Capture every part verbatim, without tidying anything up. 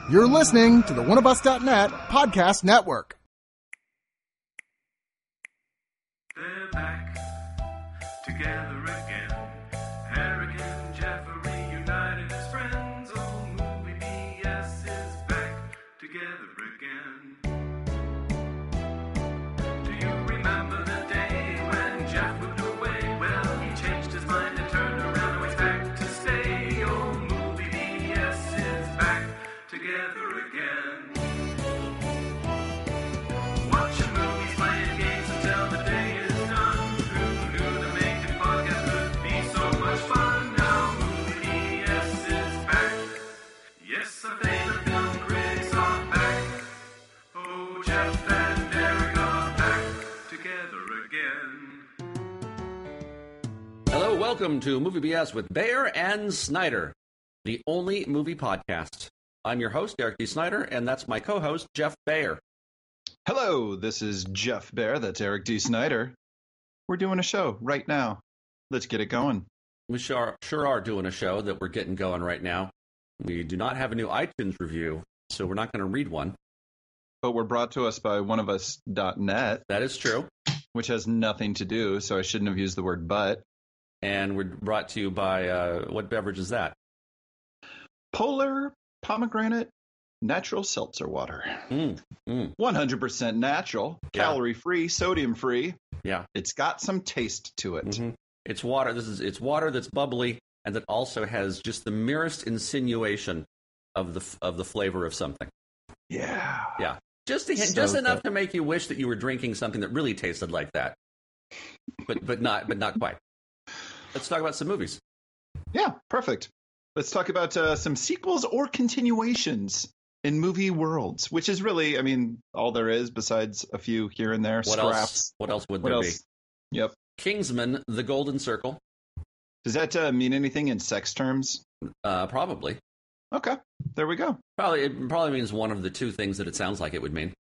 You're listening to the one of us dot net podcast network. They're back together again. Eric and Jeff are reunited as friends. Old movie B S is back together again. Do you remember the day when Jeff moved away? Well, he changed his mind and turned around and he's back to stay. Old movie B S is back together again. Watching movies, playing games until the day is done. Who knew that making podcasts could be so much fun? Now Movie B S is back. Yes, our favorite film critics are back. Oh, Jeff and Eric are back together again. Hello, welcome to Movie B S with Bayer and Snyder, the only movie podcast. I'm your host, Eric D. Snyder, and that's my co-host, Jeff Bayer. Hello, this is Jeff Baer. That's Eric D. Snyder. We're doing a show right now. Let's get it going. We sure, sure are doing a show that we're getting going right now. We do not have a new iTunes review, so we're not going to read one. But we're brought to us by one of us dot net, That is true. which has nothing to do, so I shouldn't have used the word but. And we're brought to you by, uh, what beverage is that? Polar Pomegranate Natural Seltzer Water. Mm, mm, one hundred percent natural, Yeah. calorie-free, sodium-free. yeah. It's got some taste to it. Mhm. It's water. This is it's water that's bubbly and that also has just the merest insinuation of the f- of the flavor of something. Yeah. Yeah. Just to, So just enough good. to make you wish that you were drinking something that really tasted like that, but but not but not quite. Let's talk about some movies. Yeah, perfect. Let's talk about uh, some sequels or continuations in movie worlds, which is really, I mean, all there is besides a few here and there. What scraps. else? What else would What there else? Yep. be? Kingsman: The Golden Circle. Does that uh, mean anything in sex terms? Uh, probably. Okay, there we go. Probably. It probably means one of the two things that it sounds like it would mean.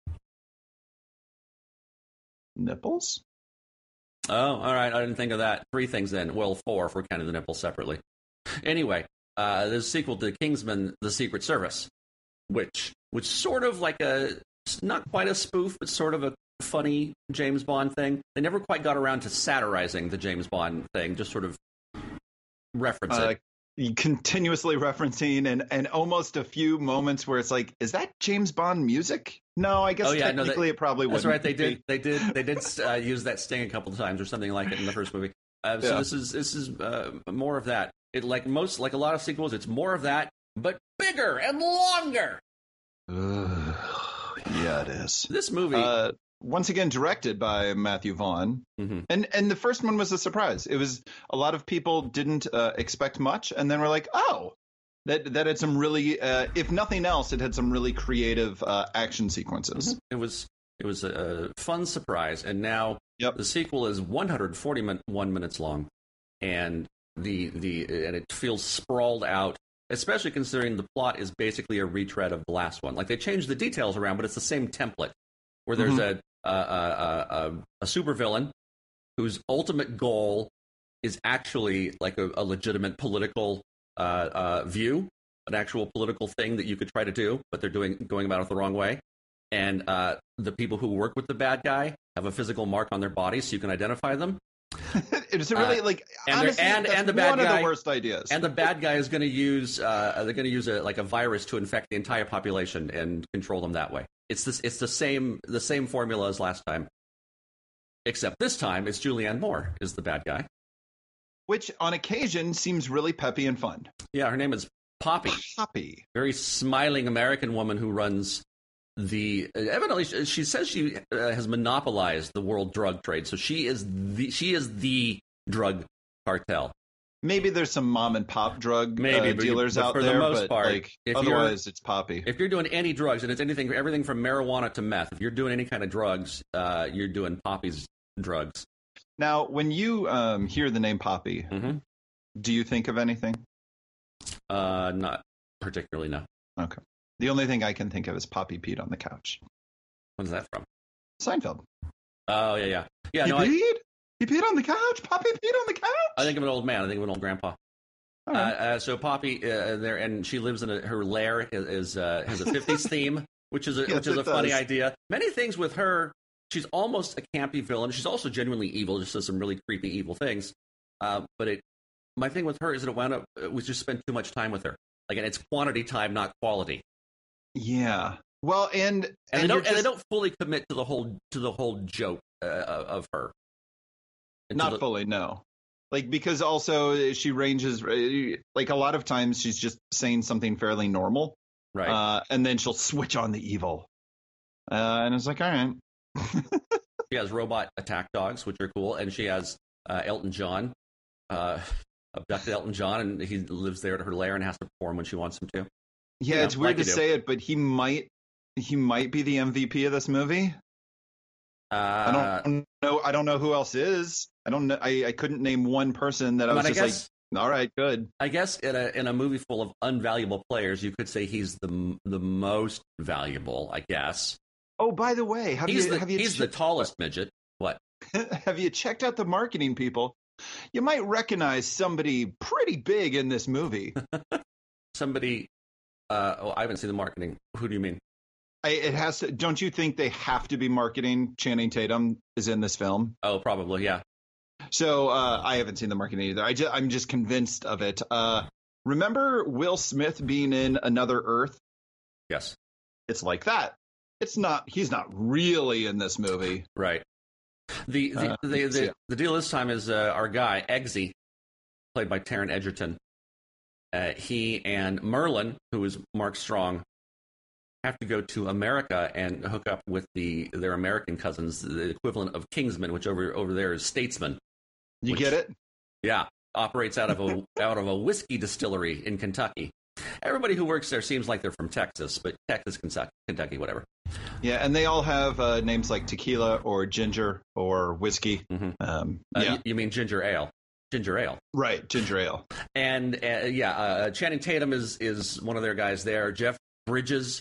Nipples? Oh, all right. I didn't think of that. Three things then. Well, four if we're counting the nipples separately. Anyway, uh, there's a sequel to Kingsman: The Secret Service, which which sort of like a not quite a spoof, but sort of a funny James Bond thing. They never quite got around to satirizing the James Bond thing. Just sort of reference Uh, it. continuously referencing and, and almost a few moments where it's like, is that James Bond music? No, I guess Oh, yeah, no, technically that- it probably wouldn't. That's right. They be. did. They did. They did uh, use that sting a couple of times or something like it in the first movie. Uh, so Yeah. this is this is uh, more of that. It like most like a lot of sequels. It's more of that, but bigger and longer. Ugh. Yeah, it is. This movie. Uh, once again, directed by Matthew Vaughn. Mhm. And and the first one was a surprise. It was a lot of people didn't uh, expect much, and then we're like, oh, that that had some really, uh, if nothing else, it had some really creative uh, action sequences. It was it was a, a fun surprise, and now Yep. the sequel is one hundred forty-one minutes long, and the the and it feels sprawled out, especially considering the plot is basically a retread of the last one. Like they changed the details around, but it's the same template. Where there's a a, a, a a supervillain whose ultimate goal is actually like a, a legitimate political uh, uh, view, an actual political thing that you could try to do, but they're doing going about it the wrong way. And uh, the people who work with the bad guy have a physical mark on their body, so you can identify them. It's really Uh, like and they're- honestly, and- that's and the bad one of guy- the worst ideas. And the bad guy is going to use uh, they're going to use a like a virus to infect the entire population and control them that way. It's this it's the same the same formula as last time, except this time it's Julianne Moore is the bad guy. Which on occasion seems really peppy and fun. Yeah, her name is Poppy. Poppy. Very smiling American woman who runs the evidently she, she says she uh, has monopolized the world drug trade. So she is the she is the drug cartel. Maybe there's some mom and pop drug Maybe, uh, but you- dealers but out for the there, most but part, like if you're- otherwise it's Poppy. If you're doing any drugs, and it's anything, everything from marijuana to meth, if you're doing any kind of drugs, uh, you're doing Poppy's drugs. Now, when you um, hear the name Poppy, Mm-hmm. do you think of anything? Uh, not particularly, no. Okay. The only thing I can think of is Poppy peed on the couch. When's that from? Seinfeld. Oh, yeah, yeah. Yeah, he no, I, peed? He peed on the couch? Poppy peed on the couch? I think of an old man. I think of an old grandpa. All Uh, right. uh, so Poppy uh, there, and she lives in a, her lair is, is uh, has a fifties theme, which is a, Yes, which is it a funny does. idea. Many things with her. She's almost a campy villain. She's also genuinely evil. Just does some really creepy evil things. Uh, but it, my thing with her is that it wound up we just spent too much time with her. Like, and it's quantity time, not quality. Yeah. Well, and And, and, they don't you're and they just- don't fully commit to the whole to the whole joke uh, of her. And to not the- fully, no. Like, because also she ranges, like, a lot of times she's just saying something fairly normal, right. uh, and then she'll switch on the evil. Uh, and it's like, all right. She has robot attack dogs, which are cool, and she has uh, Elton John, uh, abducted Elton John, and he lives there at her lair and has to perform when she wants him to. Yeah, You it's know, weird like to you do. say it, but he might he might be the M V P of this movie. Uh, I don't know. I don't know who else is. I don't know. I, I couldn't name one person that I but was I just guess like, all right, good. I guess in a in a movie full of unvaluable players, you could say he's the m- the most valuable. I guess Oh, by the way, have he's you the have you he's che- the tallest midget. What? have you checked out the marketing people? You might recognize somebody pretty big in this movie. Somebody? Uh, oh, I haven't seen the marketing. Who do you mean? I, it has to. Don't you think they have to be marketing? Channing Tatum is in this film, Oh, probably yeah. so uh, I haven't seen the marketing either. I just, I'm just convinced of it. Uh, remember Will Smith being in Another Earth? Yes, It's like that. It's not. He's not really in this movie. right. The the Uh, the, the, yeah. the deal this time is uh, our guy Eggsy, played by Taron Egerton. Uh, he and Merlin, who is Mark Strong, have to go to America and hook up with the their American cousins, the equivalent of Kingsman, which over over there is Statesman. You Which- get it? Yeah, operates out of a out of a whiskey distillery in Kentucky. Everybody who works there seems like they're from Texas, but Texas, Kentucky, Kentucky whatever. Yeah, and they all have uh, names like tequila or ginger or whiskey. Mhm. Um, Uh, yeah, you, you mean ginger ale? Ginger ale. right. Ginger ale. And uh, yeah, uh, Channing Tatum is is one of their guys there. Jeff Bridges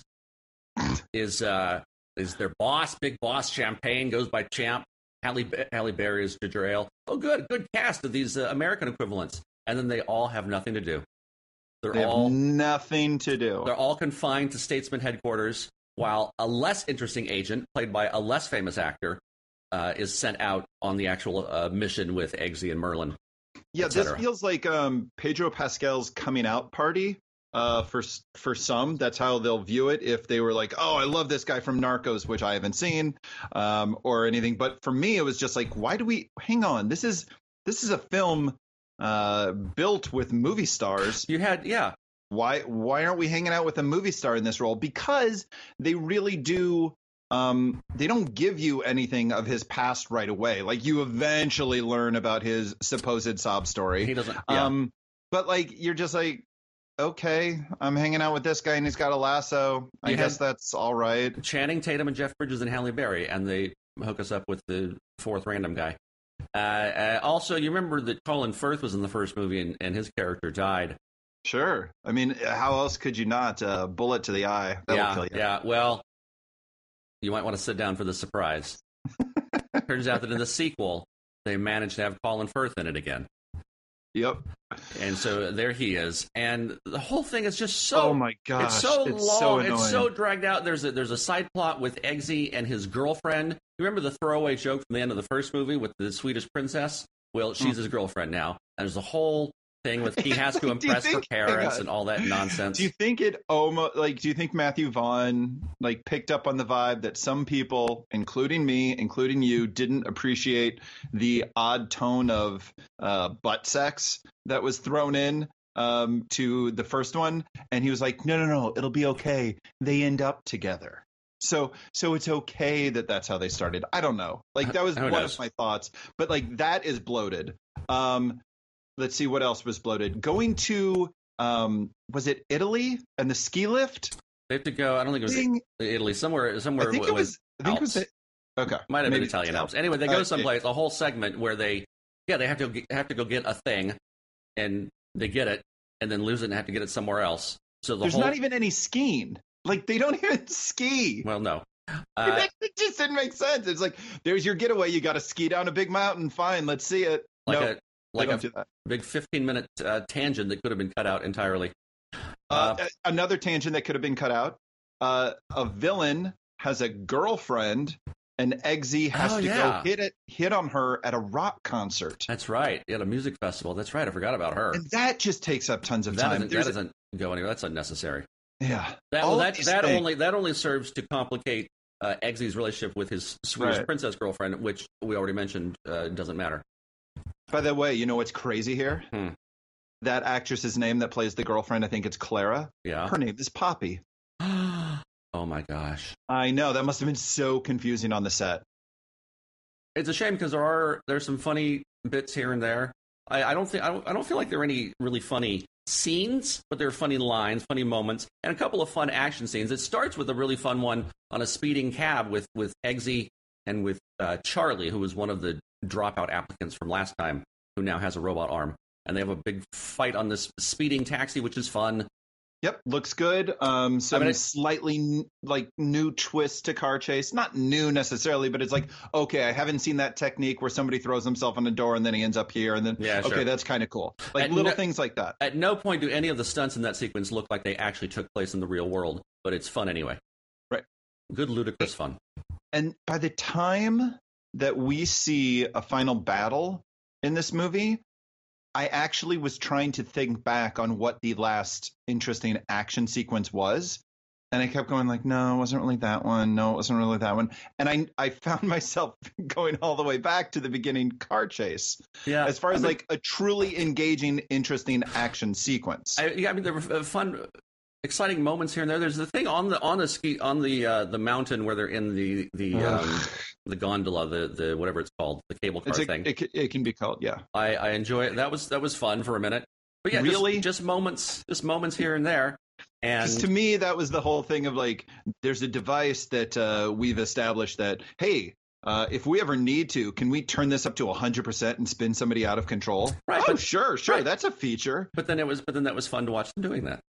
is uh, is their boss. Big boss. Champagne goes by Champ. Halle Halle Berry is ginger ale. Oh, good, good cast of these uh, American equivalents. And then they all have nothing to do. They're They have all nothing to do. they're all confined to Statesman headquarters, while a less interesting agent, played by a less famous actor, uh, is sent out on the actual uh, mission with Eggsy and Merlin. Yeah, et this cetera. feels like um, Pedro Pascal's coming out party. Uh, for s- for some, that's how they'll view it. If they were like, "Oh, I love this guy from Narcos," which I haven't seen, um, or anything. But for me, it was just like, why do we? Hang on, this is this is a film uh, built with movie stars. You had yeah, Why why aren't we hanging out with a movie star in this role? Because they really do. Um, they don't give you anything of his past right away. Like, you eventually learn about his supposed sob story. he doesn't. Yeah. Um, but like, you're just like, okay, I'm hanging out with this guy and he's got a lasso. I You guess had- that's all right. Channing Tatum and Jeff Bridges and Halle Berry, and they hook us up with the fourth random guy. Uh, uh, also, you remember that Colin Firth was in the first movie, and, and his character died. Sure. I mean, how else could you not? Uh, bullet to the eye. That'll yeah, kill you. yeah. Well, you might want to sit down for the surprise. Turns out that in the sequel, they managed to have Colin Firth in it again, Yep. and so there he is. And the whole thing is just so. Oh my gosh. It's so it's long. so annoying. it's so dragged out. There's a there's a side plot with Eggsy and his girlfriend. You remember the throwaway joke from the end of the first movie with the Swedish princess? Well, she's Mm. his girlfriend now. And there's a whole thing with he has to Do you impress her think- hang parents on. and all that nonsense. Do you think it almost like? Do you think Matthew Vaughn like picked up on the vibe that some people, including me, including you, didn't appreciate the odd tone of uh, butt sex that was thrown in um, to the first one, and he was like, "No, no, no, it'll be okay. They end up together." So, so it's okay that that's how they started. I don't know. Like, that was Who one knows? of my thoughts, but like, that is bloated. Um, let's see what else was bloated. Going to um, was it Italy and the ski lift They have to go. I don't think it was thing? Italy. Somewhere, somewhere. I think it was. I think it was. Alps. It, okay, Might have Maybe been Italian it's Alps. Anyway, they go Uh, someplace. A whole segment where they, yeah, they have to get, have to go get a thing, and they get it, and then lose it and have to get it somewhere else. So the There's whole. not even any skiing. Like, they don't even ski. well, no. Uh, it just didn't make sense. It's like, there's your getaway. You got to ski down a big mountain. Fine, let's see it. like Nope. like don't a do that. big fifteen minute uh, tangent that could have been cut out entirely. Uh, Uh, another tangent that could have been cut out. Uh, a villain has a girlfriend, and Eggsy has Oh, to yeah. go hit it, hit on her at a rock concert, That's right. At a music festival. That's right. I forgot about her. and that just takes up tons of That time. doesn't, that There's- doesn't go anywhere. That's unnecessary. yeah, That All well, of that these that things- only that only serves to complicate uh, Eggsy's relationship with his Swedish Right. princess girlfriend, which we already mentioned uh, doesn't matter. By the way, you know what's crazy here? Hmm. That actress's name that plays the girlfriend, I think it's Clara. Yeah. Her name is Poppy. Oh my gosh. I know that must have been so confusing on the set. It's a shame because there are there's some funny bits here and there. I, I don't think I don't, I don't feel like there are any really funny scenes, but there are funny lines, funny moments, and a couple of fun action scenes. It starts with a really fun one on a speeding cab with with Eggsy and with uh, Charlie, who was one of the dropout applicants from last time, who now has a robot arm, and they have a big fight on this speeding taxi, which is fun. Yep, looks good. Um, some I mean, it- slightly n- like new twist to car chase. Not new necessarily, but it's like, okay, I haven't seen that technique where somebody throws himself on a door and then he ends up here, and then Yeah, okay, sure. that's kind of cool. Like At little no- things like that. At no point do any of the stunts in that sequence look like they actually took place in the real world, but it's fun anyway. Right. Good ludicrous fun. And by the time that we see a final battle in this movie, I actually was trying to think back on what the last interesting action sequence was. And I kept going like, no, it wasn't really that one. No, it wasn't really that one. And I I found myself going all the way back to the beginning car chase. Yeah. As far as I mean- like a truly engaging, interesting action sequence. I, yeah, I mean, there were uh, fun, exciting moments here and there. There's the thing on the on the ski on the uh, the mountain where they're in the the um, the gondola, the the whatever it's called, the cable car It's a, thing. it, ca- it can be called, yeah. I, I enjoy it. That was that was fun for a minute. But yeah, Really? just, just moments, just moments here and there. And Because to me, that was the whole thing of like, there's a device that uh, we've established that, hey, uh, if we ever need to, can we turn this up to one hundred percent and spin somebody out of control? Right, Oh, but- sure, sure. right. That's a feature. but then it was but then that was fun to watch them doing that.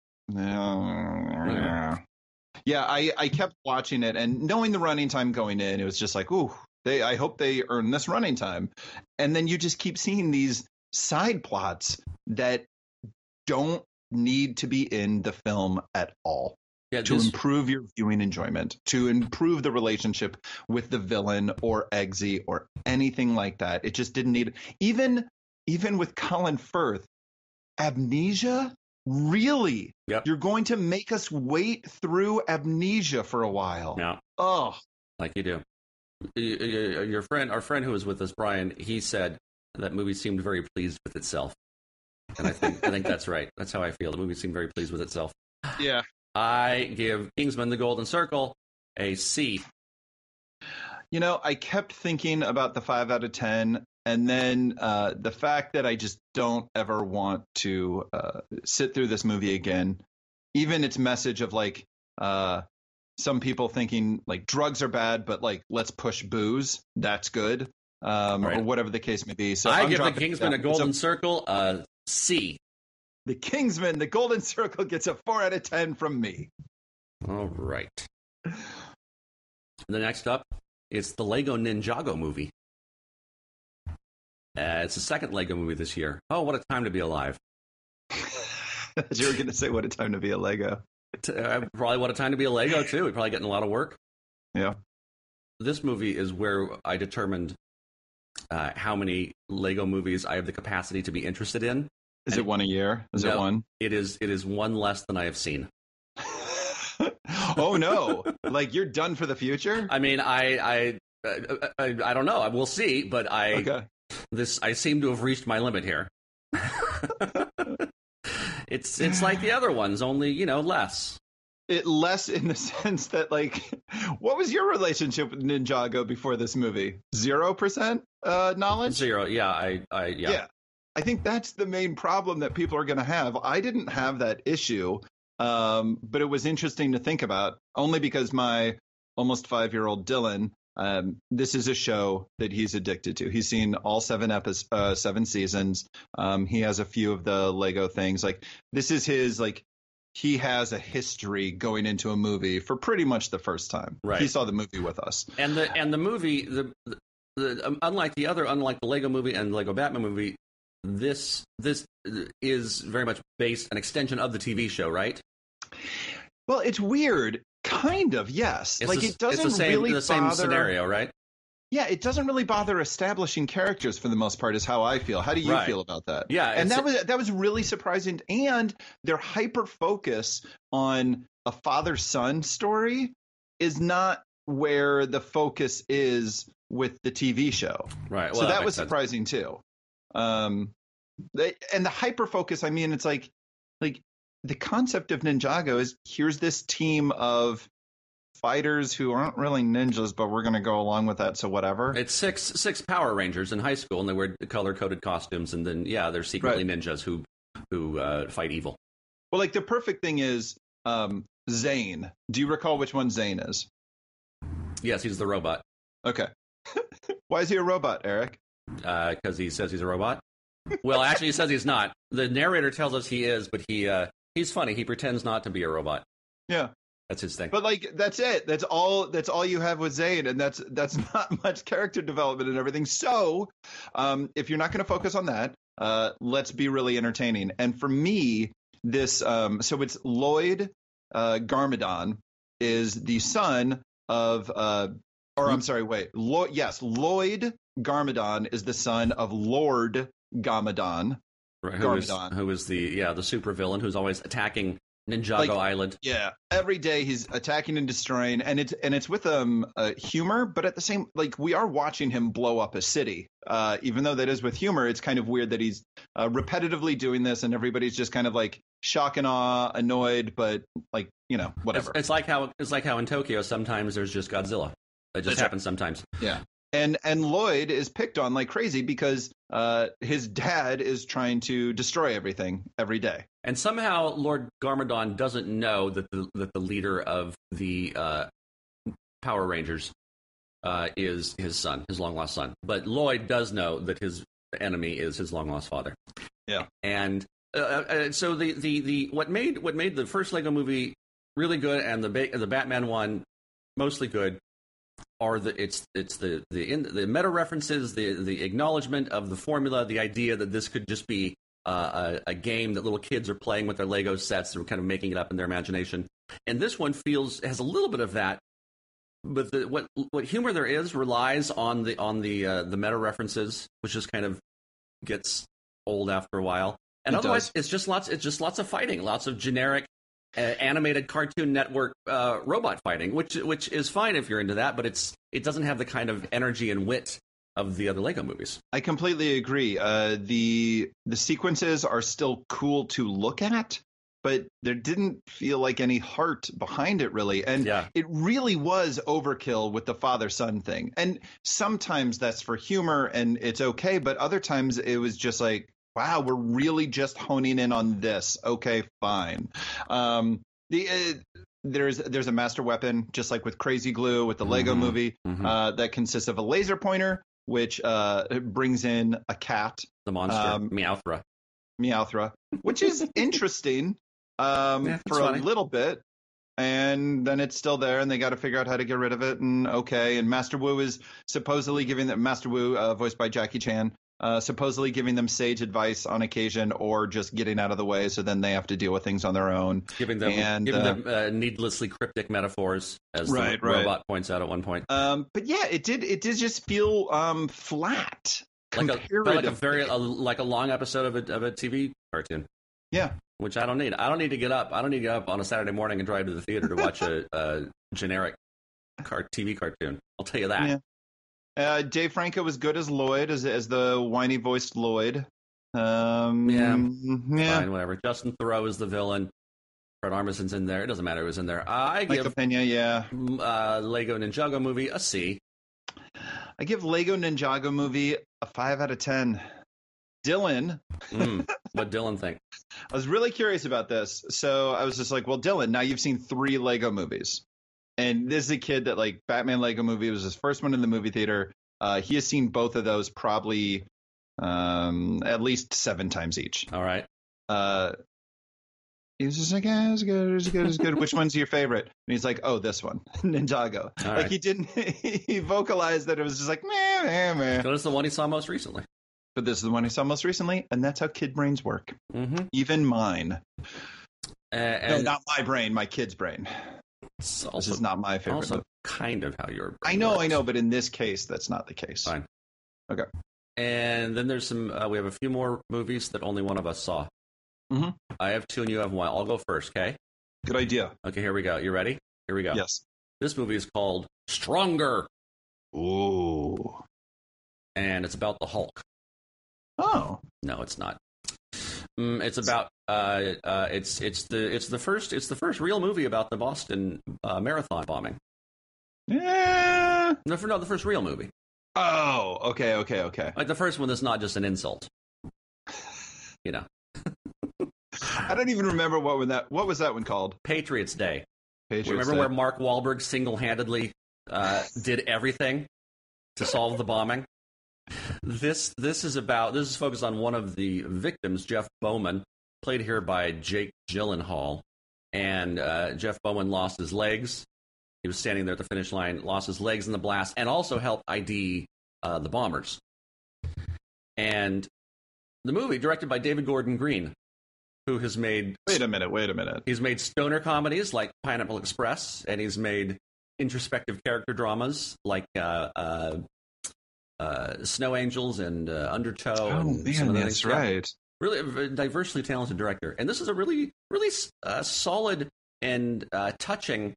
Yeah, yeah I, I kept watching it and knowing the running time going in, it was just like, ooh, they, I hope they earn this running time. And then you just keep seeing these side plots that don't need to be in the film at all. Yeah, To this- improve your viewing enjoyment, to improve the relationship with the villain or Eggsy or anything like that. It just didn't need even even with Colin Firth, Amnesia? Really? Yep. You're going to make us wait through Amnesia for a while. yeah. Oh, Like you do. Y- y- Your friend, our friend who was with us, Brian, he said that movie seemed very pleased with itself, and I think I think that's right. That's how I feel. The movie seemed very pleased with itself. yeah. I give Kingsman: The Golden Circle a C. You know, I kept thinking about the five out of ten, and then uh, the fact that I just don't ever want to uh, sit through this movie again. Even its message of like uh, some people thinking like drugs are bad, but like let's push booze. That's good, um, Right. or whatever the case may be. So I I'm give the dropping it Kingsman a down. It's Golden Circle a C. The Kingsman, the Golden Circle gets a four out of ten from me. All right. The next up is the Lego Ninjago movie. Uh, it's the second Lego movie this year. Oh, what a time to be alive. you were going to say, what a time to be a Lego. T- uh, probably what a time to be a Lego, too. We're probably getting a lot of work. Yeah. This movie is where I determined uh, how many Lego movies I have the capacity to be interested in. Is it one a year? Is No. it one? It is it is one less than I have seen. Oh, no. Like, you're done for the future? I mean, I I I, I, I don't know. We'll see, but I Okay. this I seem to have reached my limit here. it's it's like the other ones, only you know less. It less in the sense that, like, what was your relationship with Ninjago before this movie? Zero percent uh, knowledge? Zero. Yeah, I I yeah. Yeah. I think that's the main problem that people are going to have. I didn't have that issue, um, but it was interesting to think about, only because my almost five-year-old Dylan, um, this is a show that he's addicted to. He's seen all seven episodes, uh, seven seasons. Um, he has a few of the Lego things. Like, this is his, like, he has a history going into a movie for pretty much the first time. Right. He saw the movie with us. And the and the movie the, the um, unlike the other unlike the Lego movie and Lego Batman movie, this this is very much based an extension of the T V show, right? Well, it's weird. Kind of, yes. It's like the, it doesn't it's the same, really the same bother, scenario, right? Yeah, it doesn't really bother establishing characters for the most part, is how I feel. How do you Right. feel about that? Yeah, and it's- that was that was really surprising. And their hyper focus on a father-son story is not where the focus is with the T V show. Right. So Well, that, makes was sense. surprising too. Um, they, and the hyper focus, I mean, it's like like the concept of Ninjago is here's this team of fighters who aren't really ninjas, but we're going to go along with that. So whatever. It's six six Power Rangers in high school, and they wear color coded costumes, and then yeah, they're secretly ninjas who who uh, fight evil. Well, like the perfect thing is um, Zane. Do you recall which one Zane is? Yes, he's the robot Okay. Why is he a robot, Eric? because uh, he says he's a robot. Well, actually, he says he's not. The narrator tells us he is, but he uh, he's funny. He pretends not to be a robot. Yeah. That's his thing. But like that's it. That's all that's all you have with Zane, and that's that's not much character development and everything. So um, if you're not going to focus on that, uh, let's be really entertaining. And for me, this um, so it's Lloyd uh, Garmadon is the son of uh, or I'm sorry, wait, Lloyd. Yes, Lloyd Garmadon is the son of Lord Garmadon. Right, who is Garmadon. who is the yeah the supervillain who's always attacking Ninjago Like- Island. Yeah, every day he's attacking and destroying, and it's and it's with um uh, humor, but at the same like we are watching him blow up a city. Uh, even though that is with humor, it's kind of weird that he's uh, repetitively doing this, and everybody's just kind of like shock and awe, annoyed, but like you know It's, whatever. it's like how it's like how in Tokyo sometimes there's just Godzilla. It just That's right. happens sometimes. Yeah. And and Lloyd is picked on like crazy because uh, his dad is trying to destroy everything every day. And somehow Lord Garmadon doesn't know that the that the leader of the uh, Power Rangers uh, is his son, his long lost son. But Lloyd does know that his enemy is his long lost father. Yeah. And uh, uh, so the, the, the what made what made the first Lego movie really good and the ba- the Batman one mostly good are the it's it's the the in, the meta references, the the acknowledgement of the formula, the idea that this could just be uh, a, a game that little kids are playing with their Lego sets. They're kind of making it up in their imagination. And this one feels has a little bit of that, but the, what what humor there is relies on the on the uh, the meta references, which just kind of gets old after a while. And It otherwise, does. it's just lots it's just lots of fighting, lots of generic uh, animated Cartoon Network uh, robot fighting, which which is fine if you're into that, but it's it doesn't have the kind of energy and wit of the other Lego movies. I completely agree. Uh, the the sequences are still cool to look at, but there didn't feel like any heart behind it really. And Yeah. it really was overkill with the father-son thing. And sometimes that's for humor and it's okay, but other times it was just like, wow, we're really just honing in on this. Okay, fine. Um, the uh, there's there's a master weapon, just like with Crazy Glue, with the Lego Mhm. movie, Mhm. uh, that consists of a laser pointer, which uh, brings in a cat, The monster, Um, Meowthra. Meowthra, which is interesting um, Yeah, it's for funny. a little bit. And then it's still there, and they got to figure out how to get rid of it. And okay, and Master Wu is supposedly giving them Master Wu, uh, voiced by Jackie Chan, uh, supposedly giving them sage advice on occasion, or just getting out of the way, so then they have to deal with things on their own. Giving them, and, giving uh, them uh, needlessly cryptic metaphors, as Right, the right. robot points out at one point. Um, but yeah, it did. It did just feel um, flat. Like a, felt like a comparatively. very a, like a long episode of a of a T V cartoon, Yeah. which I don't need. I don't need to get up. I don't need to get up on a Saturday morning and drive to the theater to watch a, a generic car, T V cartoon. I'll tell you that. Yeah. Uh, Dave Franco was good as Lloyd, as as the whiny voiced Lloyd. Um, Yeah. yeah. Fine, whatever. Justin Thoreau is the villain. Fred Armisen's in there. It doesn't matter who's in there. Uh, I Michael give Pena, yeah. mm, uh, Lego Ninjago movie a C. I give Lego Ninjago movie a five out of ten. Dylan, Mm, what Dylan think? I was really curious about this. So I was just like, well, Dylan, now you've seen three Lego movies. And this is a kid that, like, Batman Lego movie was his first one in the movie theater. Uh, he has seen both of those probably um, at least seven times each. All right. Uh, he was just like, yeah, it's good, it's good, it's good. Which one's your favorite? And he's like, oh, this one, Ninjago. All like right. he didn't, he vocalized that it was just like, meh, meh, meh. What is the one he saw most recently? but this is the one I saw most recently, and that's how kid brains work. Mm-hmm. Even mine. Uh, No, and not my brain, my kid's brain. it's This also, is not my favorite. also movie. kind of how your I know, I works. know, but in this case, that's not the case. Fine. Okay. And then there's some. Uh, we have a few more movies that only one of us saw. Mhm. I have two, and you have one. I'll go first. Okay. Good idea. Okay. Here we go. You ready? Here we go. Yes. This movie is called Stronger, Ooh. and it's about the Hulk. Oh. No, it's not. Mm, it's about. Uh, uh, it's it's the it's the first it's the first real movie about the Boston uh, Marathon bombing. Yeah. No, for no, the first real movie. Oh. Okay. Okay. Okay. Like the first one that's not just an insult. You know, I don't even remember what was that. What was that one called? Patriots Day. Patriots Remember Day. where Mark Wahlberg single-handedly uh, did everything to solve the bombing? This this is about this is focused on one of the victims, Jeff Bowman, played here by Jake Gyllenhaal, and uh, Jeff Bowman lost his legs. He was standing there at the finish line, lost his legs in the blast, and also helped I D uh, the bombers. And the movie, directed by David Gordon Green, who has made Wait a minute. Wait a minute. he's made stoner comedies like Pineapple Express, and he's made introspective character dramas like uh, uh, uh, Snow Angels and uh, Undertow. Oh and man, some of the that's things. Yeah. right. Really a very diversely talented director, and this is a really, really uh, solid and uh, touching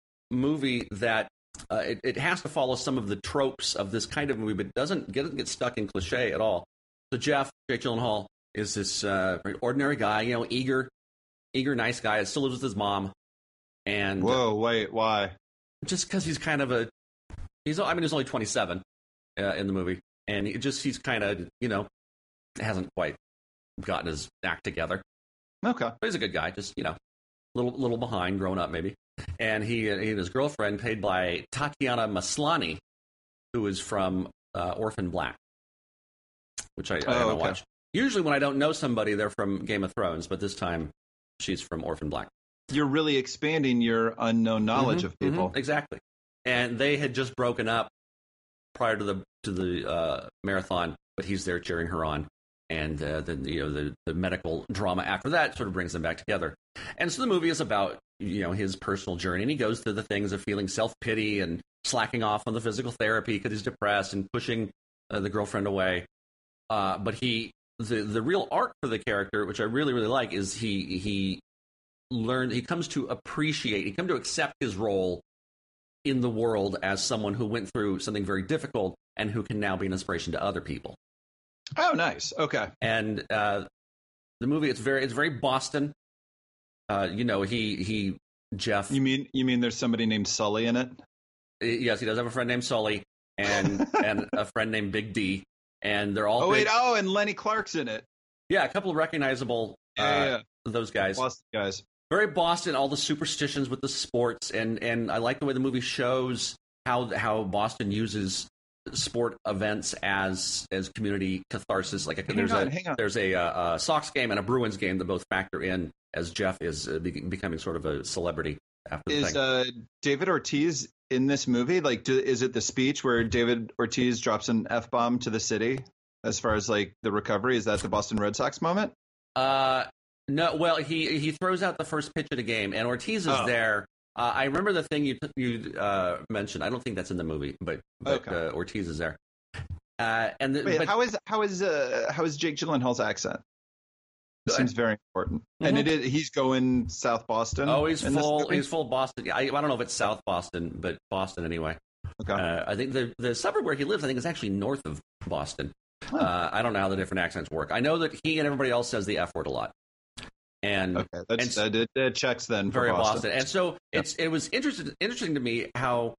movie that uh, it, it has to follow some of the tropes of this kind of movie, but doesn't get get stuck in cliche at all. So Jeff, Jake Gyllenhaal, is this uh, very ordinary guy, you know, eager, eager, nice guy. Still lives with his mom, and Whoa. Wait. Why? just because he's kind of a, he's I mean he's only twenty-seven uh, in the movie, and he just he's kind of you know hasn't quite gotten his act together. Okay. But he's a good guy, just you know, little little behind, growing up maybe. And he, he and his girlfriend, played by Tatiana Maslany, who is from uh, Orphan Black, which I, I Oh, haven't okay. watched. Usually, when I don't know somebody, they're from Game of Thrones, but this time she's from Orphan Black. You're really expanding your unknown knowledge Mhm, of people. mhm, exactly. And they had just broken up prior to the to the uh, marathon, but he's there cheering her on. And uh, the you know the, the medical drama after that sort of brings them back together. And so the movie is about you know his personal journey, and he goes through the things of feeling self pity and slacking off on the physical therapy because he's depressed and pushing uh, the girlfriend away. Uh, but he the the real arc for the character, which I really really like, is he he learned he comes to appreciate he comes to accept his role in the world as someone who went through something very difficult and who can now be an inspiration to other people. Oh, nice. Okay. And uh, the movie, it's very, it's very Boston. Uh, you know, he he Jeff. You mean you mean there's somebody named Sully in it? Yes, he does have a friend named Sully and and a friend named Big D, and they're all Oh big, wait. Oh, and Lenny Clark's in it. yeah, a couple of recognizable Yeah, uh, yeah, yeah. those guys. Boston guys. Very Boston, all the superstitions with the sports, and and I like the way the movie shows how how Boston uses sport events as as community catharsis. Like a, Hang there's on, a hang on. there's a, uh, a Sox game and a Bruins game that both factor in as Jeff is uh, be- becoming sort of a celebrity after the Is thing. uh, David Ortiz in this movie? Like, do, is it the speech where David Ortiz drops an F bomb to the city? As far as like the recovery, is that the Boston Red Sox moment? Uh, no, well, he he throws out the first pitch of the game, and Ortiz is Oh. there. Uh, I remember the thing you you uh, mentioned. I don't think that's in the movie, but, but Okay. uh, Ortiz is there. Uh, and the, Wait, but, how is how is uh, how is Jake Gyllenhaal's accent? It Good. seems very important. And Mhm. it is he's going South Boston. oh, he's in this full. movie? He's full Boston. I, I don't know if it's South Boston, but Boston anyway. Okay. Uh, I think the the suburb where he lives, I think, is actually north of Boston. Uh, I don't know how the different accents work. I know that he and everybody else says the F word a lot, and Okay, that's, and- that, it, that checks then for very Boston. Boston. And so Yeah. it's it was interesting interesting to me how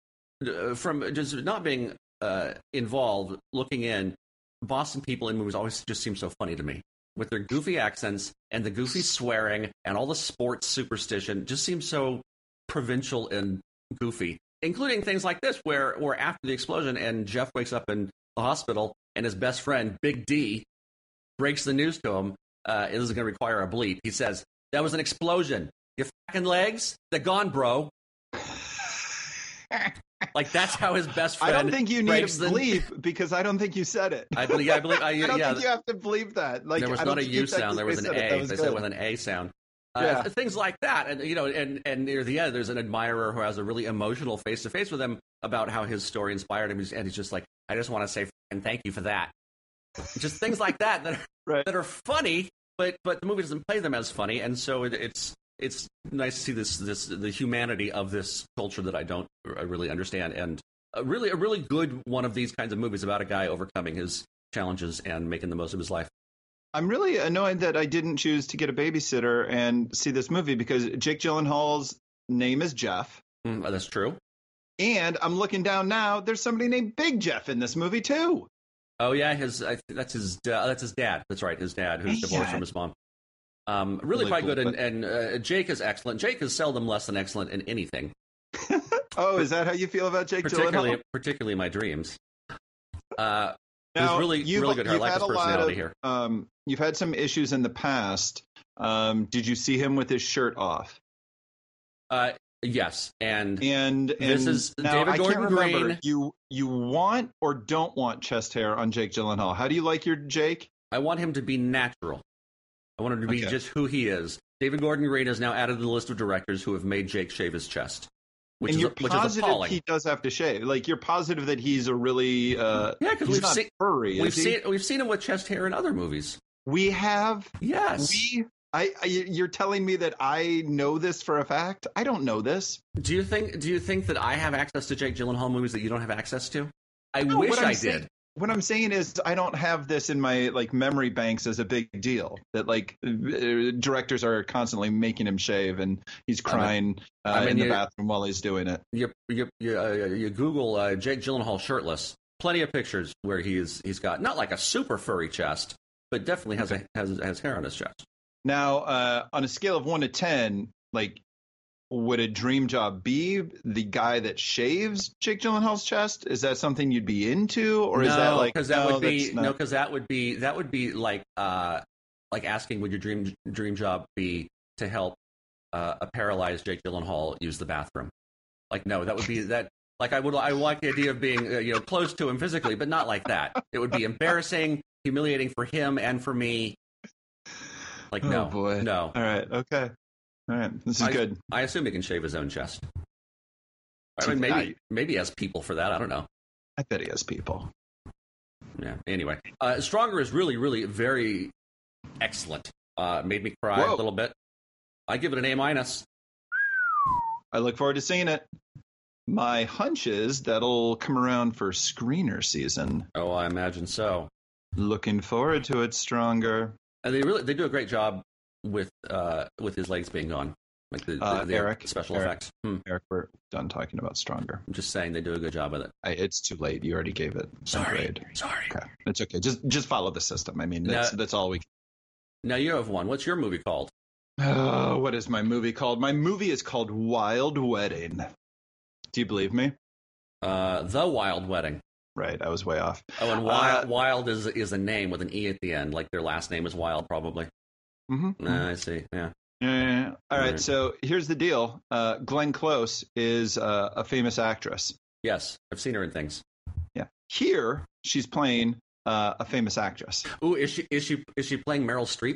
uh, from just not being uh, involved, looking in, Boston people in movies always just seem so funny to me with their goofy accents and the goofy swearing and all the sports superstition. Just seems so provincial and goofy, including things like this, where where after the explosion and Jeff wakes up in the hospital and his best friend Big D breaks the news to him. Uh, this is going to require a bleep. He says, "That was an explosion. Your fucking legs, they're gone, bro." Like that's how his best friend. I don't think you need breaks to the- bleep because I don't think you said it. I believe. I believe. I, I don't yeah, think you have to bleep that. Like there was I not don't a think you U sound. There was an technically A. said it. That was They said it good. with an A sound. Uh, Yeah. Things like that, and you know, and and near the end, there's an admirer who has a really emotional face to face with him about how his story inspired him, He's- and he's just like, I just want to say and thank you for that. Just things like that that are, Right. that are funny, but but the movie doesn't play them as funny, and so it, it's it's nice to see this this the humanity of this culture that I don't uh, really understand, and a really a really good one of these kinds of movies about a guy overcoming his challenges and making the most of his life. I'm really annoyed that I didn't choose to get a babysitter and see this movie because Jake Gyllenhaal's name is Jeff. Mm, that's true. And I'm looking down now. There's somebody named Big Jeff in this movie too. Oh yeah, his I, that's his uh, that's his dad. That's right, his dad who's divorced Yeah. from his mom. Um, really, Really quite cool, good, and, but- and uh, Jake is excellent. Jake is seldom less than excellent in anything, Oh, is that how you feel about Jake particularly Gyllenhaal? particularly my dreams. Uh, Now, He's really you've- really good. I you've like had his a lot personality of- here. Um, you've had some issues in the past. Um, did you see him with his shirt off? Uh, yes, and And, and This is now, David I can't Gordon remember. Green. You you want or don't want chest hair on Jake Gyllenhaal? How do you like your Jake? I want him to be natural. I want him to be Okay. just who he is. David Gordon Green is now added to the list of directors who have made Jake shave his chest, which and is you're which is positive appalling. he does have to shave. Like you're positive that he's a really uh, Yeah, because he's we've not seen furry. we've is he? seen we've seen him with chest hair in other movies. We have. Yes. We. I, I. You're telling me that I know this for a fact? I don't know this. Do you think Do you think that I have access to Jake Gyllenhaal movies that you don't have access to? I No, wish what I'm I saying- did. What I'm saying is, I don't have this in my like memory banks as a big deal. That like uh, directors are constantly making him shave, and he's crying uh, I mean, in the you- bathroom while he's doing it. You you you, uh, you Google uh, Jake Gyllenhaal shirtless. Plenty of pictures where he's he's got not like a super furry chest, but definitely has a has has hair on his chest. Now, uh, on a scale of one to ten, like, would a dream job be the guy that shaves Jake Gyllenhaal's chest? Is that something you'd be into, or is no, that like because that no, would be that's not- no, because that would be that would be like uh like asking would your dream dream job be to help uh, a paralyzed Jake Gyllenhaal use the bathroom? Like no, that would be that. Like I would I like the idea of being uh, you know close to him physically, but not like that. It would be embarrassing, humiliating for him and for me. Like no, Oh boy. no. All right. Okay. All right. This is I, good. I assume he can shave his own chest. I See, mean, maybe I- maybe he has people for that. I don't know. I bet he has people. Yeah. Anyway, uh, Stronger is really, really very excellent. Uh, made me cry Whoa. a little bit. I give it an A minus. I look forward to seeing it. My hunch is that'll come around for screener season. Oh, I imagine so. Looking forward to it, Stronger. And they really they do a great job with uh, with his legs being gone, like the, the, Uh, the Eric, special Eric. effects. Hmm. Eric, we're done talking about Stronger. I'm just saying they do a good job with it. I, it's too late. You already gave it a grade. sorry. Okay, it's okay. Just just follow the system. I mean, No. that's that's all we. Now you have one. What's your movie called? Oh, what is my movie called? My movie is called Wild Wedding. Do you believe me? Uh, The Wild Wedding. Right, I was way off. Oh, and Wild, Uh, Wild is is a name with an e at the end, like their last name is Wild, probably. Mm-hmm. Nah, I see. Yeah. Yeah, yeah, yeah. All right, Right. so here's the deal. Uh, Glenn Close is uh, a famous actress. Yes, I've seen her in things. Yeah. Here, she's playing uh, a famous actress. Ooh, is she is she is she playing Meryl Streep?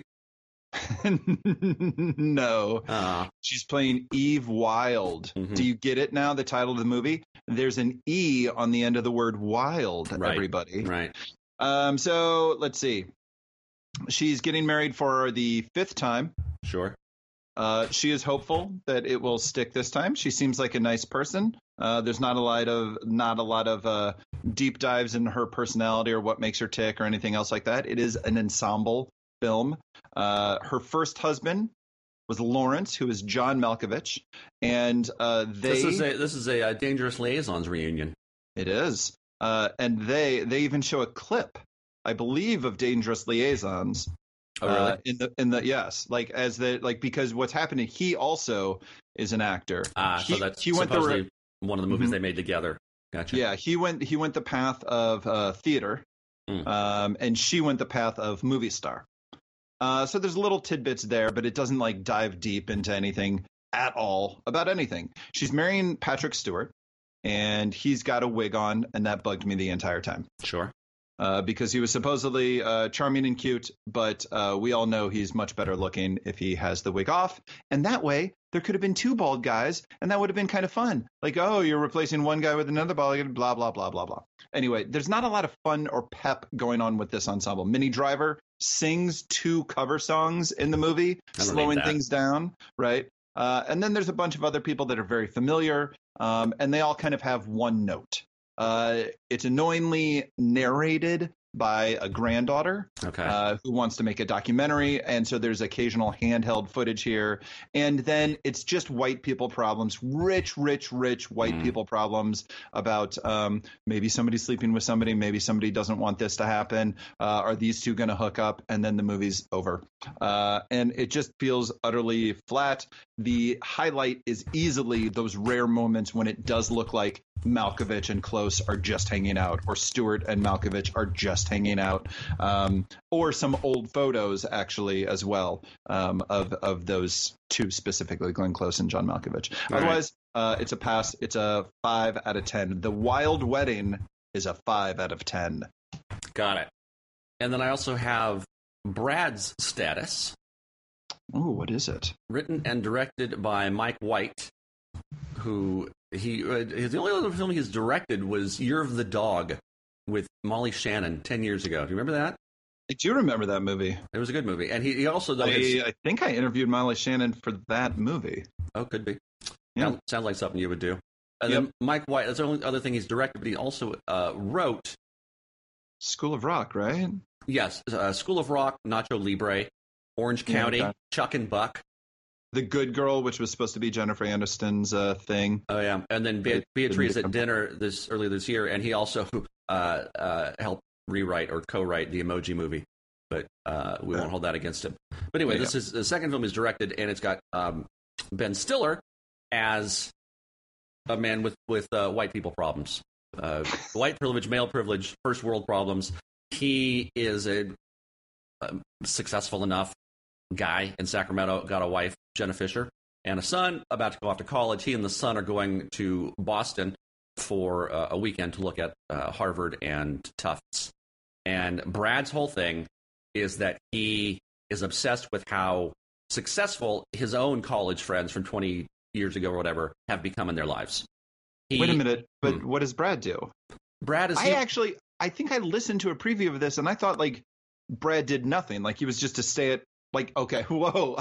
No, Uh, she's playing Eve Wild. Mhm. Do you get it now, the title of the movie? There's an E on the end of the word wild, Right. everybody. right. Um, so let's see. She's getting married for the fifth time. Sure. Uh, she is hopeful that it will stick this time. She seems like a nice person. Uh, there's not a lot of not a lot of uh, deep dives in her personality or what makes her tick or anything else like that. It is an ensemble film. Uh, her first husband was Lawrence, who is John Malkovich, and uh, they. This is a this is a, uh Dangerous Liaisons reunion. It is, uh, and they they even show a clip, I believe, of Dangerous Liaisons. Oh, really? Uh, in the in the yes, like as the like because what's happening, he also is an actor. Ah, he, so that's he went the supposedly re- one of the movies Mhm. they made together. Gotcha. yeah he went he went the path of uh, theater, Mm. um, and she went the path of movie star. Uh, so there's little tidbits there, but it doesn't like dive deep into anything at all about anything. She's marrying Patrick Stewart, and he's got a wig on, and that bugged me the entire time. Sure. Uh, because he was supposedly uh, charming and cute, but uh, we all know he's much better looking if he has the wig off. And that way, there could have been two bald guys, and that would have been kind of fun. Like, oh, you're replacing one guy with another bald guy, blah, blah, blah, blah, blah. Anyway, there's not a lot of fun or pep going on with this ensemble. Minnie Driver sings two cover songs in the movie, slowing things down, right? Uh, and then there's a bunch of other people that are very familiar, um, and they all kind of have one note. Uh, it's annoyingly narrated by a granddaughter Okay. uh, who wants to make a documentary. And so there's occasional handheld footage here. And then it's just white people problems, rich, rich, rich white Mm. people problems about um, maybe somebody sleeping with somebody. Maybe somebody doesn't want this to happen. Uh, are these two going to hook up? And then the movie's over. Uh, and it just feels utterly flat. The highlight is easily those rare moments when it does look like Malkovich and Close are just hanging out, or Stewart and Malkovich are just hanging out, um, or some old photos actually as well um, of of those two specifically, Glenn Close and John Malkovich. All Otherwise, uh, it's a pass. It's a five out of ten. The Wild Wedding is a five out of ten. Got it. And then I also have Brad's Status, Oh, what is it? written and directed by Mike White, who he uh, the only other film he's directed was Year of the Dog with Molly Shannon ten years ago. Do you remember that? I do remember that movie. It was a good movie, and he, he also though I, his, I think I interviewed Molly Shannon for that movie. oh could be Yeah. Sound- sounds like something you would do. And Yep. then Mike White, that's the only other thing he's directed, but he also uh, wrote School of Rock, right? yes, uh, School of Rock, Nacho Libre, Orange Yeah, County, okay. Chuck and Buck. The Good Girl, which was supposed to be Jennifer Aniston's uh, thing. Oh yeah, and then Be- It Beatrice didn't at dinner this earlier this year, and he also uh, uh, helped rewrite or co-write the Emoji Movie, but uh, we won't hold that against him. But anyway, Yeah, this is the second film is directed, and it's got um, Ben Stiller as a man with with uh, white people problems, uh, white privilege, male privilege, first world problems. He is a, a successful enough guy in Sacramento, got a wife, Jenna Fisher, and a son about to go off to college. He and the son are going to Boston for uh, a weekend to look at uh, Harvard and Tufts. And Brad's whole thing is that he is obsessed with how successful his own college friends from twenty years ago or whatever have become in their lives. He, Wait a minute, but Hmm. what does Brad do? Brad is I he- actually, I think I listened to a preview of this, and I thought like Brad did nothing. Like he was just a stay at, like okay, whoa.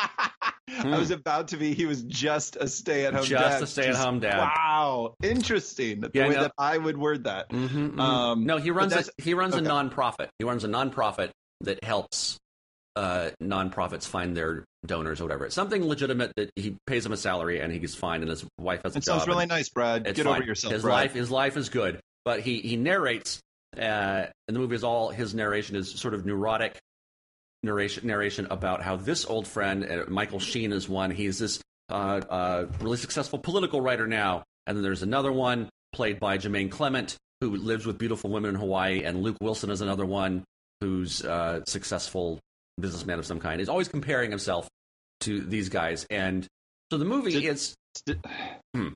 I was about to be. He was just a stay-at-home Just dad. a stay-at-home dad. Wow, interesting. The Yeah, way no. that I would word that. Mhm, mhm. Um, no, he but runs a, that's- he runs okay. a nonprofit. He runs a nonprofit that helps uh, nonprofits find their donors or whatever. It's something legitimate that he pays him a salary and he's fine, and his wife has a It job. sounds really and nice, Brad. it's Get fine. over yourself, His Brad. life, his life is good, but he he narrates, uh, and the movie is all his narration is sort of neurotic narration narration about how this old friend, uh, Michael Sheen, is one. He's this uh, uh, really successful political writer now, and then there's another one played by Jermaine Clement who lives with beautiful women in Hawaii, and Luke Wilson is another one who's uh, successful businessman of some kind. He's always comparing himself to these guys, and so the movie Did- is Hmm.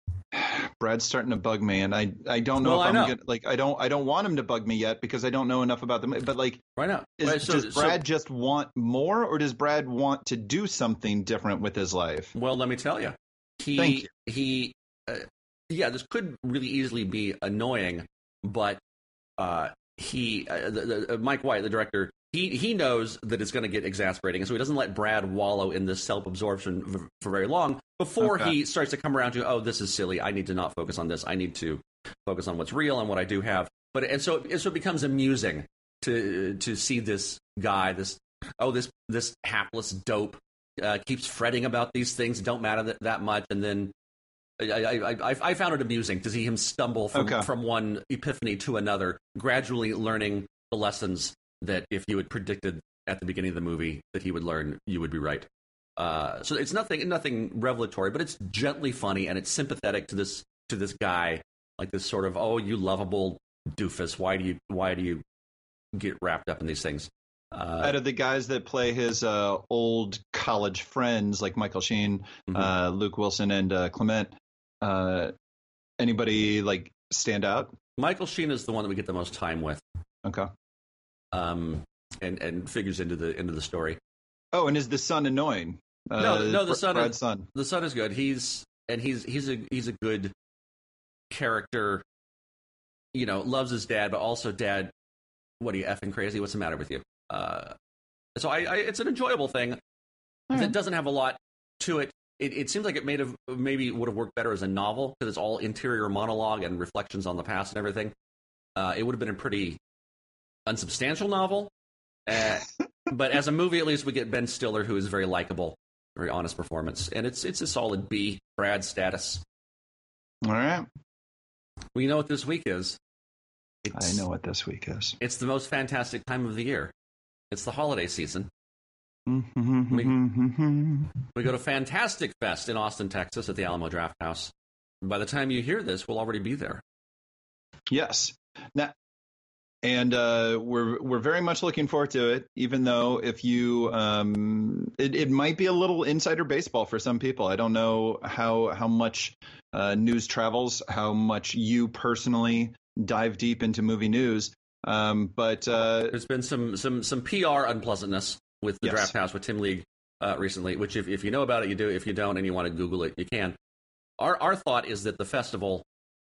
Brad's starting to bug me, and I, I don't know Well, if I I'm know. gonna like I don't I don't want him to bug me yet because I don't know enough about them. But like, right now. is, Right, so- does so- Brad just want more, or does Brad want to do something different with his life? Well, let me tell you, he Thank you. he, uh, yeah, this could really easily be annoying, but uh, he, uh, the, the, uh, Mike White, the director, he he knows that it's going to get exasperating, and so he doesn't let Brad wallow in this self-absorption for, for very long before Okay. he starts to come around to, oh, this is silly. I need to not focus on this. I need to focus on what's real and what I do have. But and so and so it becomes amusing to to see this guy, this oh this this hapless dope uh, keeps fretting about these things that don't matter that, that much, and then I, I, I, I found it amusing to see him stumble from, Okay. from one epiphany to another, gradually learning the lessons that if you had predicted at the beginning of the movie that he would learn, you would be right. Uh, so it's nothing nothing revelatory, but it's gently funny and it's sympathetic to this to this guy, like this sort of oh you lovable doofus. Why do you why do you get wrapped up in these things? Uh, Out of the guys that play his uh, old college friends, like Michael Sheen, Mhm. uh, Luke Wilson, and uh, Clement, uh, Anybody like stand out? Michael Sheen is the one that we get the most time with, Okay. um, and and figures into the into the story. Oh, and is the son annoying? Uh, No, no, the Br- son Brad's is son. the son is good. He's and he's he's a he's a good character. You know, loves his dad, but also dad. What are you effing crazy? What's the matter with you? Uh, so I, I, it's an enjoyable thing. right. It doesn't have a lot to it. It, it seems like it may have maybe would have worked better as a novel because it's all interior monologue and reflections on the past and everything. Uh, it would have been a pretty unsubstantial novel. Uh, but as a movie, at least we get Ben Stiller, who is very likable, very honest performance, and it's it's a solid B. Brad status. All right. We know what this week is. I It's, know what this week is. It's the most fantastic time of the year. It's the holiday season. Mm-hmm. We go to Fantastic Fest in Austin, Texas at the Alamo Draft House. By the time you hear this, we'll already be there. Yes. Now, and uh, we're we're very much looking forward to it. Even though if you, um, it, it might be a little insider baseball for some people. I don't know how how much uh, news travels, how much you personally dive deep into movie news. Um, but uh, There's been some some some P R unpleasantness with the Yes. Draft House with Tim League uh, recently, which if, if you know about it, you do. If you don't and you want to Google it, you can. Our our thought is that the festival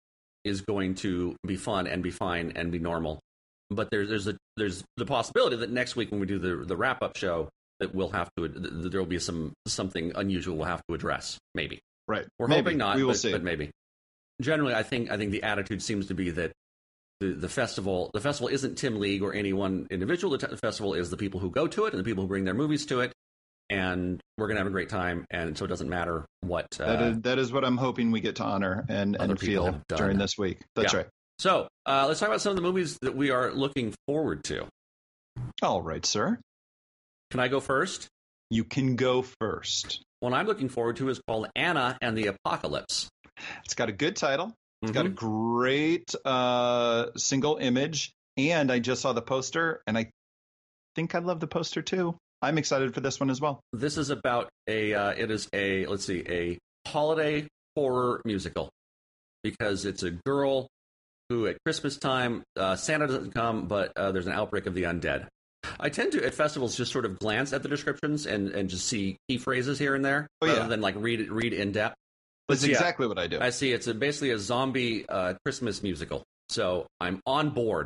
is going to be fun and be fine and be normal. But there's there's a there's the possibility that next week when we do the the wrap up show that we'll have to there will be some something unusual we'll have to address. Maybe right, we're maybe. hoping not. We will but, see. but maybe. Generally, I think I think the attitude seems to be that the the festival the festival isn't Tim League or any one individual. The, t- the festival is the people who go to it and the people who bring their movies to it, and we're gonna have a great time. And so it doesn't matter what uh, that is that is what I'm hoping we get to honor and Other and people feel have done. during this week. That's Yeah. right. So uh, let's talk about some of the movies that we are looking forward to. All right, sir. Can I go first? You can go first. One I'm looking forward to is called Anna and the Apocalypse. It's got a good title. It's got a Mhm. great uh, single image, and I just saw the poster, and I think I love the poster too. I'm excited for this one as well. This is about a. Uh, it is a. Let's see, a holiday horror musical, because it's a girl who at Christmas time uh, Santa doesn't come, but uh, there's an outbreak of the undead. I tend to at festivals just sort of glance at the descriptions and, and just see key phrases here and there, Oh, rather yeah. than like read it read in depth. That's yeah. exactly what I do. I see. It's a, basically a zombie uh, Christmas musical, so I'm on board.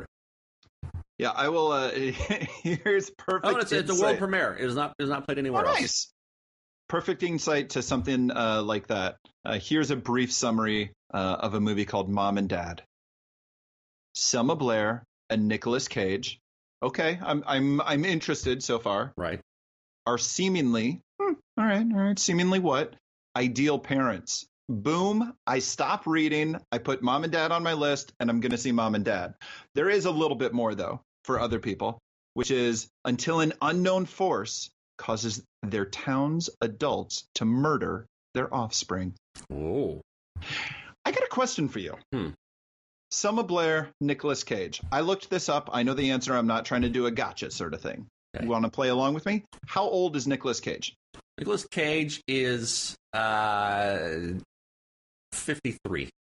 Yeah, I will. Uh, here's perfect. Oh, it's, it's a world insight. premiere. It is not. It is not played anywhere Oh, else. nice. Perfect insight to something uh, like that. Uh, here's a brief summary uh, of a movie called Mom and Dad. Selma Blair and Nicolas Cage. Okay, I'm I'm I'm interested so far. Right. Are seemingly hmm, all right, all right. Seemingly what? Ideal parents. Boom! I stop reading. I put Mom and Dad on my list, and I'm going to see Mom and Dad. There is a little bit more though for other people, which is until an unknown force causes their town's adults to murder their offspring. Oh. I got a question for you. Hmm. Selma Blair, Nicolas Cage. I looked this up. I know the answer. I'm not trying to do a gotcha sort of thing. Okay. You want to play along with me? How old is Nicolas Cage? Nicolas Cage is uh, fifty-three.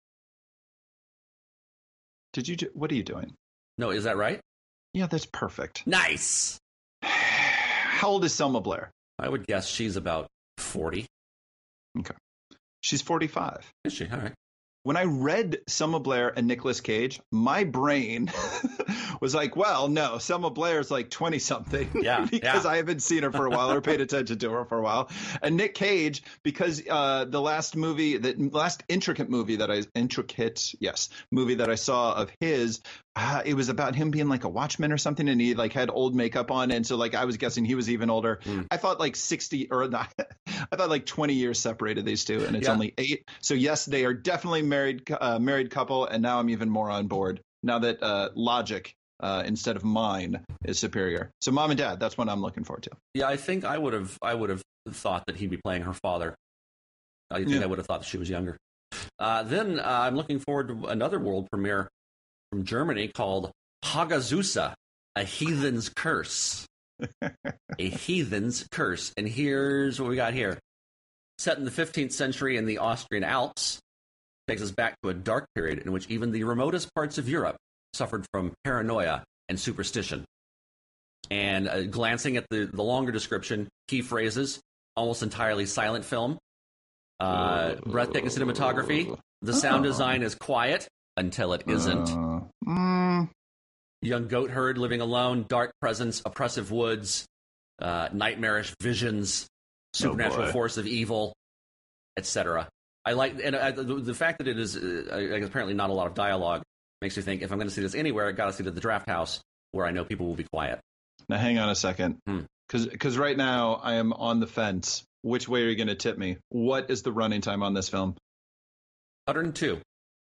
Did you do, what are you doing? No, is that right? Yeah, that's perfect. Nice. How old is Selma Blair? I would guess she's about forty. She's forty-five. Is she? All right. When I read Selma Blair and Nicolas Cage, my brain was like, well, no, Selma Blair's like twenty something. Yeah, because yeah. I haven't seen her for a while or paid attention to her for a while. And Nick Cage, because uh, the last movie, the last intricate movie that I, intricate, yes, movie that I saw of his, uh, it was about him being like a watchman or something. And he like had old makeup on. And so like I was guessing he was even older. Mm. I thought like sixty or not, I thought like twenty years separated these two. And it's Yeah. only eight. So yes, they are definitely married, uh, married couple. And now I'm even more on board now that uh, logic uh, instead of mine is superior. So Mom and Dad, that's what I'm looking forward to. Yeah, I think I would have. I would have thought that he'd be playing her father. I think Yeah. I would have thought that she was younger. Uh, then uh, I'm looking forward to another world premiere from Germany called Hagazusa, A Heathen's Curse. A Heathen's Curse. And here's what we got here. Set in the fifteenth century in the Austrian Alps, takes us back to a dark period in which even the remotest parts of Europe suffered from paranoia and superstition. And uh, glancing at the, the longer description, key phrases, almost entirely silent film, uh, breathtaking cinematography, the sound Oh. design is quiet until it isn't. Uh, mm, Young goat herd living alone, dark presence, oppressive woods, uh, nightmarish visions, supernatural boy. force of evil, et cetera. I like, and uh, the, the fact that it is uh, I guess apparently not a lot of dialogue makes me think if I'm going to see this anywhere, I got to see it at the Draft House where I know people will be quiet. now, hang on a second. Hmm. Because right now I am on the fence. Which way are you going to tip me? What is the running time on this film? one hundred two.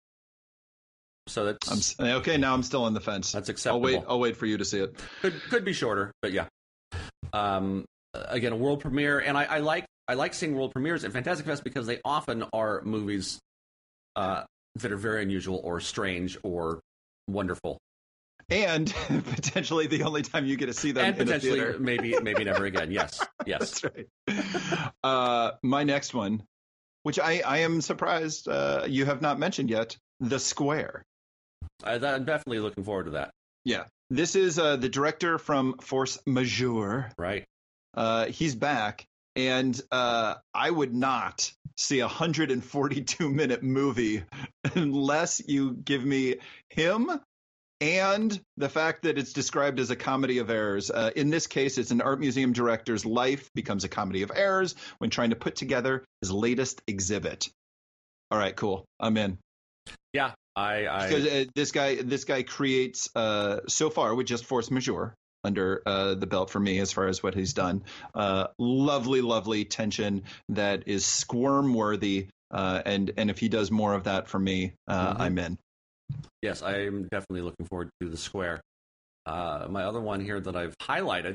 So that's I'm s- okay. Now I'm still on the fence. that's I'll acceptable. wait. I'll wait for you to see it. Could could be shorter, but yeah. Um, again, a world premiere, and I, I like I like seeing world premieres at Fantastic Fest because they often are movies uh, that are very unusual or strange or wonderful, And potentially the only time you get to see them and in a potentially theater. maybe maybe never again. Yes, yes. That's right. Uh, my next one, which I, I am surprised uh, you have not mentioned yet, The Square. I, that, I'm definitely looking forward to that. Yeah. This is uh, the director from Force Majeure. Right. Uh, he's back. And uh, I would not see a one hundred forty-two minute movie unless you give me him and the fact that it's described as a comedy of errors. Uh, in this case, it's an art museum director's life becomes a comedy of errors when trying to put together his latest exhibit. All right, cool. I'm in. Yeah. I. I Because uh, this guy, this guy creates uh, so far with just Force Majeure under uh, the belt for me as far as what he's done. Uh, lovely, lovely tension that is squirm worthy. Uh, and and if he does more of that for me, uh, Mhm. I'm in. yes, I am definitely looking forward to The Square. Uh, my other one here that I've highlighted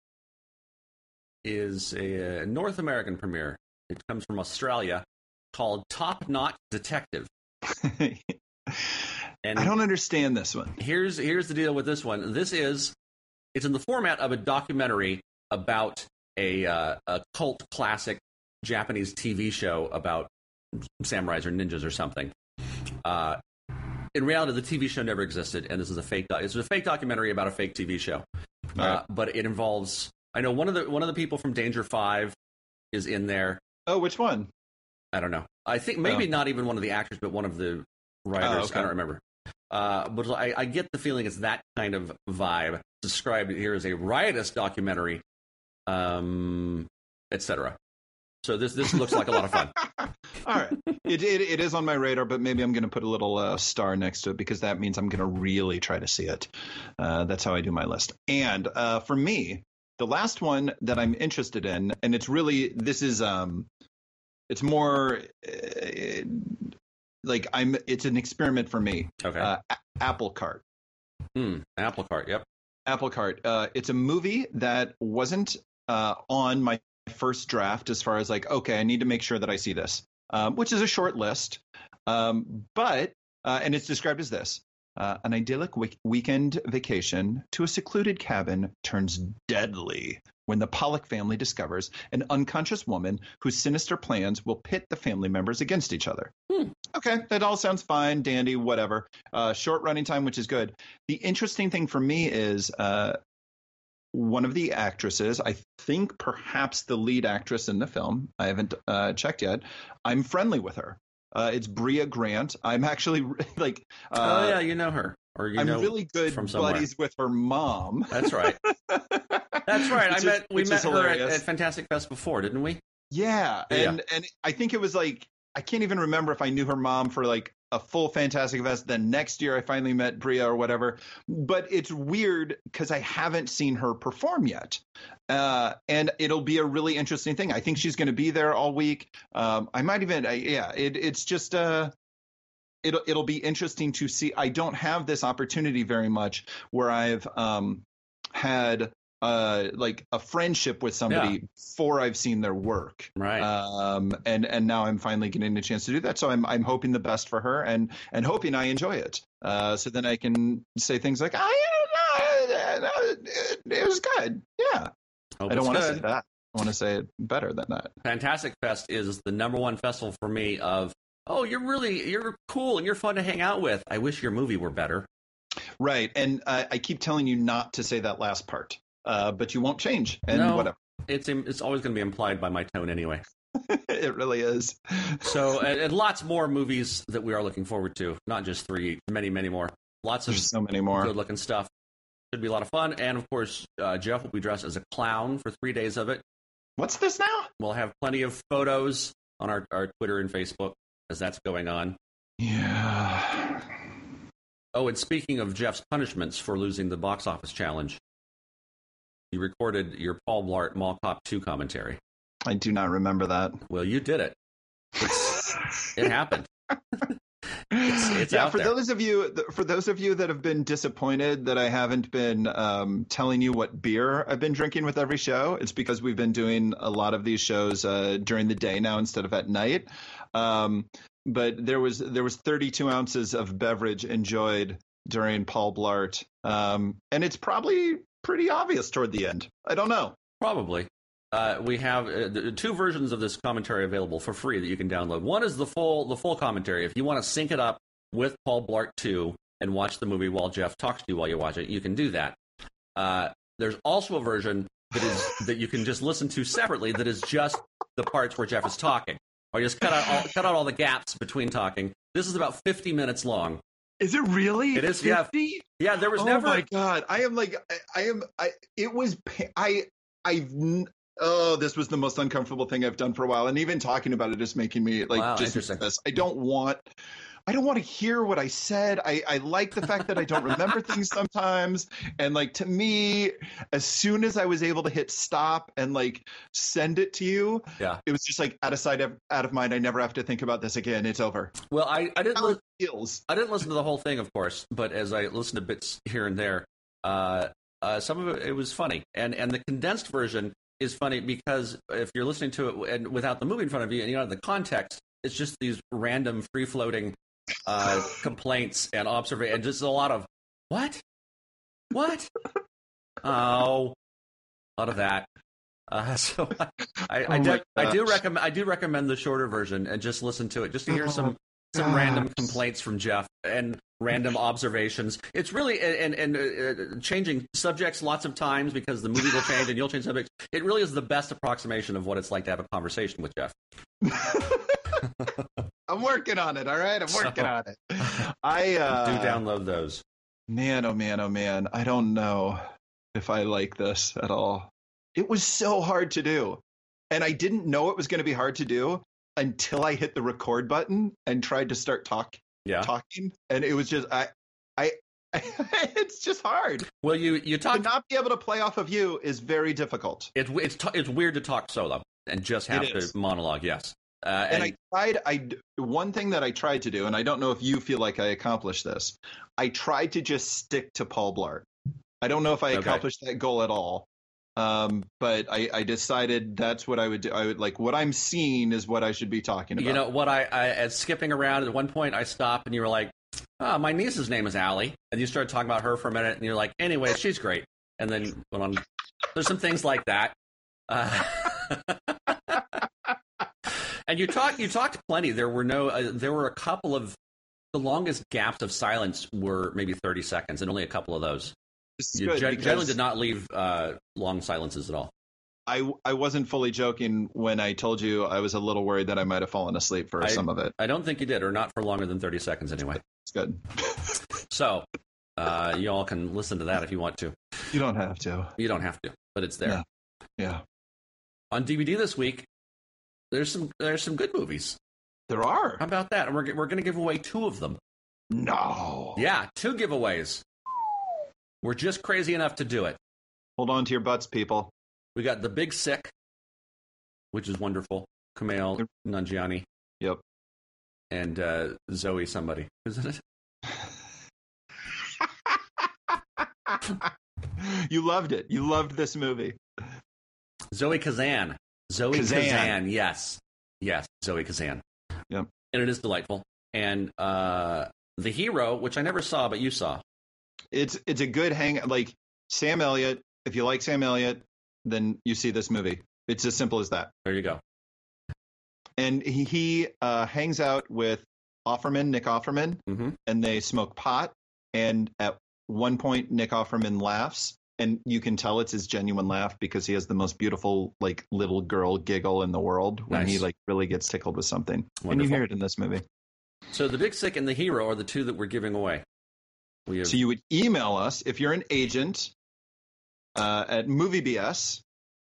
is a North American premiere. It comes from Australia, called Top Knot Detective. And I don't understand this one. here's here's the deal with this one. This is it's in the format of a documentary about a uh, a cult classic Japanese T V show about samurais or ninjas or something. Uh, in reality, the T V show never existed, and this is a fake. Do- it's a fake documentary about a fake T V show. Uh, Right. But it involves. I know one of the one of the people from Danger Five is in there. Oh, which one? I don't know. I think maybe Oh. not even one of the actors, but one of the writers. Oh, okay. I don't remember. Uh, but I, I get the feeling it's that kind of vibe. Described here as a riotous documentary, um, et cetera. So this this looks like a lot of fun. All right. It, it it is on my radar, but maybe I'm going to put a little uh, star next to it because that means I'm going to really try to see it. Uh, that's how I do my list. And uh, for me, the last one that I'm interested in, and it's really this is um, it's more uh, like I'm. It's an experiment for me. Okay. Uh, A- Apple Cart. Hmm. Apple Cart. Yep. Apple Cart. Uh, it's a movie that wasn't uh, on my first draft as far as like, okay, I need to make sure that I see this, um, which is a short list. Um, but, uh, and it's described as this. Uh, an idyllic week- weekend vacation to a secluded cabin turns deadly when the Pollock family discovers an unconscious woman whose sinister plans will pit the family members against each other. Hmm. Okay, that all sounds fine, dandy, whatever. Uh, short running time, which is good. The interesting thing for me is uh, one of the actresses, I think perhaps the lead actress in the film, I haven't uh, checked yet, I'm friendly with her. Uh, it's Bria Grant. I'm actually like, uh, oh yeah, you know her, or you I'm know really good from somewhere. buddies with her mom. That's right. That's right. I Which is- met we which met is her at, hilarious. at Fantastic Fest before, didn't we? Yeah, Yeah. and and I think it was like I can't even remember if I knew her mom for like a full Fantastic Fest. Then next year I finally met Bria or whatever. But it's weird because I haven't seen her perform yet, uh, and it'll be a really interesting thing. I think she's going to be there all week. Um, I might even, I, yeah. It, it's just uh, it'll it'll be interesting to see. I don't have this opportunity very much where I've um, had. Uh, like a friendship with somebody Yeah. before I've seen their work, Right. um, and and now I'm finally getting a chance to do that. So I'm I'm hoping the best for her, and and hoping I enjoy it. Uh, so then I can say things like, I don't know, it, it was good. Yeah, Hope I don't it's want to good. say that. I want to say it better than that. Fantastic Fest is the number one festival for me of oh, you're really you're cool and you're fun to hang out with. I wish your movie were better. Right. And uh, I keep telling you not to say that last part, uh, but you won't change. And no, whatever. It's it's always going to be implied by my tone anyway. It really is. So, and, and lots more movies that we are looking forward to. Not just three, many, many more. Lots of There's so many more. good-looking stuff. Should be a lot of fun. And, of course, uh, Jeff will be dressed as a clown for three days of it. What's this now? We'll have plenty of photos on our, our Twitter and Facebook as that's going on. Yeah. Oh, and speaking of Jeff's punishments for losing the box office challenge, you recorded your Paul Blart Mall Cop two commentary. I do not remember that. Well, you did it. It's, it happened. It's, it's yeah, out for there. those of you for those of you that have been disappointed that I haven't been um, telling you what beer I've been drinking with every show, it's because we've been doing a lot of these shows uh, during the day now instead of at night. Um, but there was there was thirty-two ounces of beverage enjoyed during Paul Blart, um, and it's probably pretty obvious toward the end. I don't know. Probably. Uh, we have uh, two versions of this commentary available for free that you can download. One is the full the full commentary. If you want to sync it up with Paul Blart two and watch the movie while Jeff talks to you while you watch it, you can do that. Uh, there's also a version that is that you can just listen to separately that is just the parts where Jeff is talking. Or just cut out all, cut out all the gaps between talking. This is about fifty minutes long. Is it really? It is, fifty? Yeah. Yeah, there was oh never... Oh my God. I am like, I, I am, I, it was, I, I've, oh, this was the most uncomfortable thing I've done for a while. And even talking about it is making me like, Wow, just interesting. this. I don't want, I don't want to hear what I said. I, I like the fact that I don't remember things sometimes. And like, to me, as soon as I was able to hit stop and like send it to you, Yeah. it was just like out of sight, out of mind. I never have to think about this again. It's over. Well, I, I didn't How li- it feels. I didn't listen to the whole thing, of course, but as I listened to bits here and there, uh, uh, some of it, it was funny. And and the condensed version is funny because if you're listening to it and without the movie in front of you and you don't have the context, it's just these random free-floating uh, complaints and observations, and just a lot of, what? What? Oh, a lot of that. Uh, so I, I, I, Oh do, my I do gosh. recommend I do recommend the shorter version and just listen to it just to hear some some random complaints from Jeff and random observations. It's really and and uh, changing subjects lots of times because the movie will change and you'll change subjects. It really is the best approximation of what it's like to have a conversation with Jeff. I'm working on it. All right, I'm working So- on it. I uh, do download those. Man, oh man, oh man. I don't know if I like this at all. It was so hard to do. And I didn't know it was going to be hard to do until I hit the record button and tried to start talk, Yeah. talking. And it was just, I, I, it's just hard. Well, you you To talk. not be able to play off of you is very difficult. It's it's t- it's weird to talk solo and just have It to is. monologue. Yes. Uh, And, and I tried, I, one thing that I tried to do, and I don't know if you feel like I accomplished this, I tried to just stick to Paul Blart. I don't know if I Okay. accomplished that goal at all. Um, but I, I decided that's what I would do. I would like what I'm seeing is what I should be talking about. you know what? I, I as skipping around at one point, I stopped and you were like, "Oh, my niece's name is Allie," and you started talking about her for a minute, and you're like, "Anyway, she's great." And then went on. There's some things like that. Uh, and you talked you talked plenty. There were no. Uh, there were a couple of the longest gaps of silence were maybe thirty seconds, and only a couple of those. This is You good gen- because generally did not leave uh, long silences at all. I, I wasn't fully joking when I told you I was a little worried that I might have fallen asleep for I- some of it. I don't think you did, or not for longer than thirty seconds anyway. It's good. So, uh, you all can listen to that if you want to. You don't have to. You don't have to, but it's there. Yeah. Yeah. On D V D this week, there's some there's some good movies. There are. How about that? And we're we're going to give away two of them. No. Yeah, two giveaways. We're just crazy enough to do it. Hold on to your butts, people. We got The Big Sick, which is wonderful. Kumail Nanjiani Yep. and uh, Zoe somebody. Isn't it? You loved it. You loved this movie. Zoe Kazan. Zoe Kazan. Kazan. Yes. Yes, Zoe Kazan. Yep. And it is delightful. And uh, The Hero, which I never saw, but you saw. It's it's a good hang. Like Sam Elliott. If you like Sam Elliott, then you see this movie. It's as simple as that. There you go. and he, he uh, hangs out with Offerman, Nick Offerman, Mm-hmm. and they smoke pot. And at one point, Nick Offerman laughs, and you can tell it's his genuine laugh because he has the most beautiful, like, little girl giggle in the world when Nice. he like really gets tickled with something. And Wonderful. you hear it in this movie. So the Big Sick and the Hero are the two that we're giving away. We have, So you would email us if you're an agent uh, at MovieBS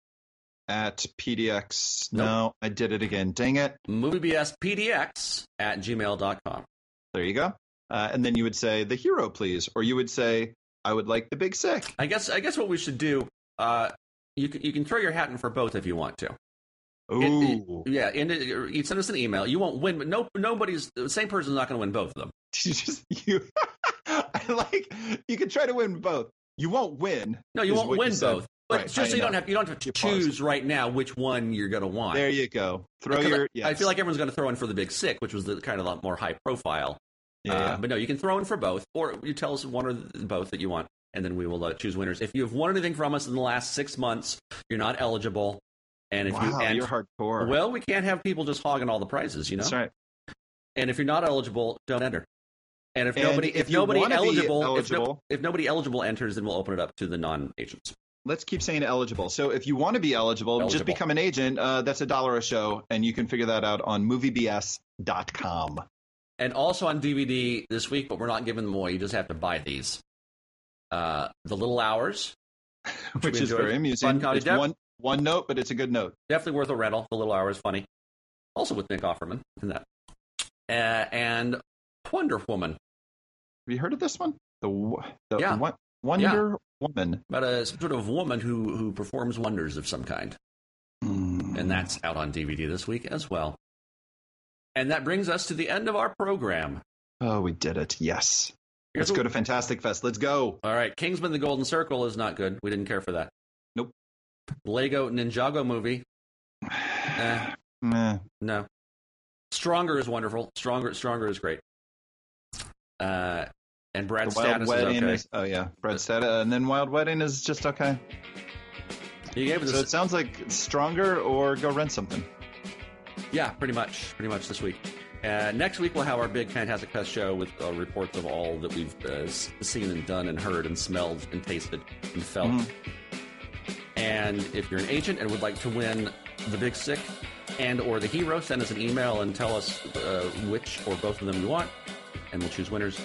at P D X. Nope. No, I did it again. Dang it. moviebspdx at gmail dot com. There you go. Uh, and then you would say the hero, please, or you would say I would like the Big Sick. I guess I guess what we should do, uh, you can, you can throw your hat in for both if you want to. Ooh. It- it- yeah, and it, you send us an email. You won't win, but no, nobody's the same person's not going to win both of them. you just you. I like you could try to win both. You won't win. No, you is won't what win said. both. But Right, just I so you don't know. have you don't have to You paused. choose right now which one you're going to want. There you go. Throw Because your. I, Yes. I feel like everyone's going to throw in for the Big Sick, which was the kind of a lot more high profile. Yeah, Uh, yeah. but no, you can throw in for both, or you tell us one or the, both that you want, and then we will uh, choose winners. If you have won anything from us in the last six months, you're not eligible. And if you Wow, and, you're hardcore. well, we can't have people just hogging all the prizes, you know. That's right. And if you're not eligible, don't enter. And if And nobody, if if, you nobody wanna be eligible, eligible- If, no, if nobody eligible enters, then we'll open it up to the non-agents. Let's keep saying eligible. So if you want to be eligible, just Eligible. become an agent. Uh, that's a dollar a show, and you can figure that out on movie b s dot com. And also on D V D this week, but we're not giving them away. You just have to buy these. Uh, the Little Hours, Which we is enjoyed. very amusing. Fun comedy. It's Def- one one note, but it's a good note. definitely worth a rental. The Little Hours, funny. Also with Nick Offerman in that. Uh, and Wonder Woman, Have you heard of this one? The, wo- the Yeah. wo- Wonder Woman. about a sort of woman who who performs wonders of some kind. Mm. And that's out on D V D this week as well. And that brings us to the end of our program. Oh, we did it. Yes. Here's Let's go what- to Fantastic Fest. Let's go. All right, Kingsman: The Golden Circle is not good. We didn't care for that. Nope. Lego Ninjago movie. Eh, Meh. no. Stronger is wonderful. Stronger, Stronger is great. Uh, and Brad The Wild Status is Wedding okay. is, oh yeah, Brad Status, and then Wild Wedding is just okay. You gave us So it sounds like stronger or go rent something. Yeah, pretty much, pretty much this week. Uh, next week we'll have our big Fantastic Fest show with uh, reports of all that we've uh, s- seen and done and heard and smelled and tasted and felt. Mhm. And if you're an agent and would like to win the Big Sick and or the Hero, send us an email and tell us uh, which or both of them you want, and we'll choose winners.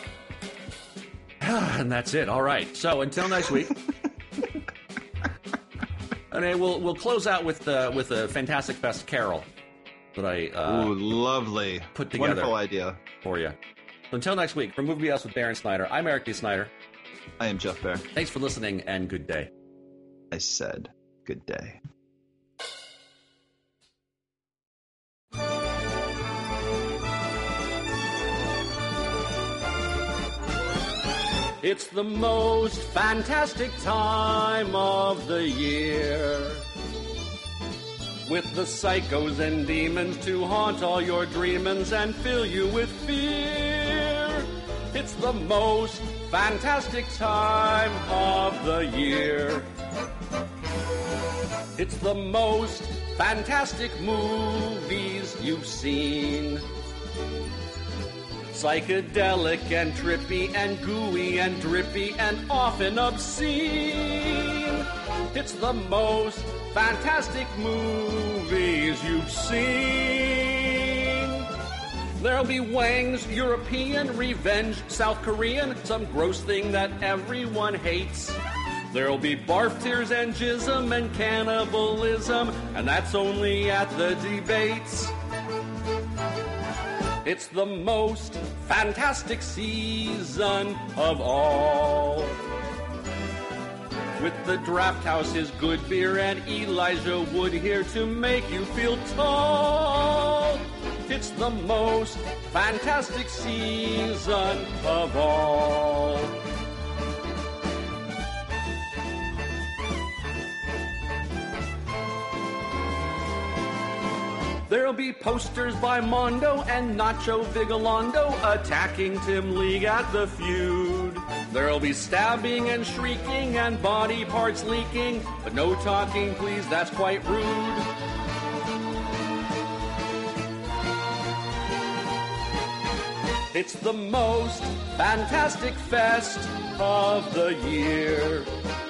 And that's it. All right. So until next week. And we'll we'll close out with uh, with a Fantastic Fest carol that I uh, Ooh, lovely. put together. Wonderful idea. for you. So until next week, from Movie B S with Darren Snyder, I'm Eric D. Snyder. I am Jeff Bear. Thanks for listening, and good day. I said good day. It's the most fantastic time of the year, with the psychos and demons to haunt all your dreamings and fill you with fear. It's the most fantastic time of the year. It's the most fantastic movies you've seen. Psychedelic and trippy and gooey and drippy and often obscene. It's the most fantastic movies you've seen. There'll be Wang's European revenge, South Korean, some gross thing that everyone hates. There'll be barf, tears, and jism and cannibalism, and that's only at the debates. It's the most fantastic season of all. With the Draft House, his good beer, and Elijah Wood here to make you feel tall. It's the most fantastic season of all. There'll be posters by Mondo and Nacho Vigalondo attacking Tim League at the feud. There'll be stabbing and shrieking and body parts leaking, but no talking, please, that's quite rude. It's the most fantastic fest of the year.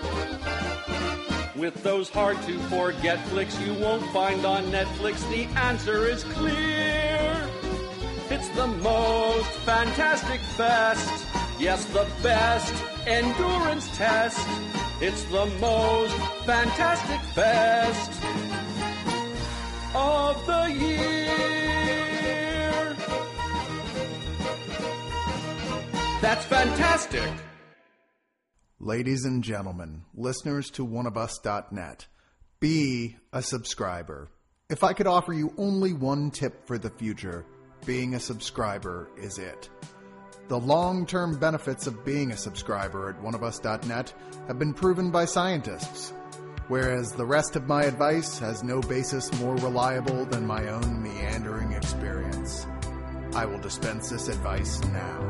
With those hard-to-forget flicks you won't find on Netflix, the answer is clear. It's the most fantastic fest. Yes, the best endurance test. It's the most fantastic fest of the year. That's fantastic. Ladies and gentlemen, listeners to one of us dot net, be a subscriber. If I could offer you only one tip for the future, being a subscriber is it. The long-term benefits of being a subscriber at one of us dot net have been proven by scientists, whereas the rest of my advice has no basis more reliable than my own meandering experience. I will dispense this advice now.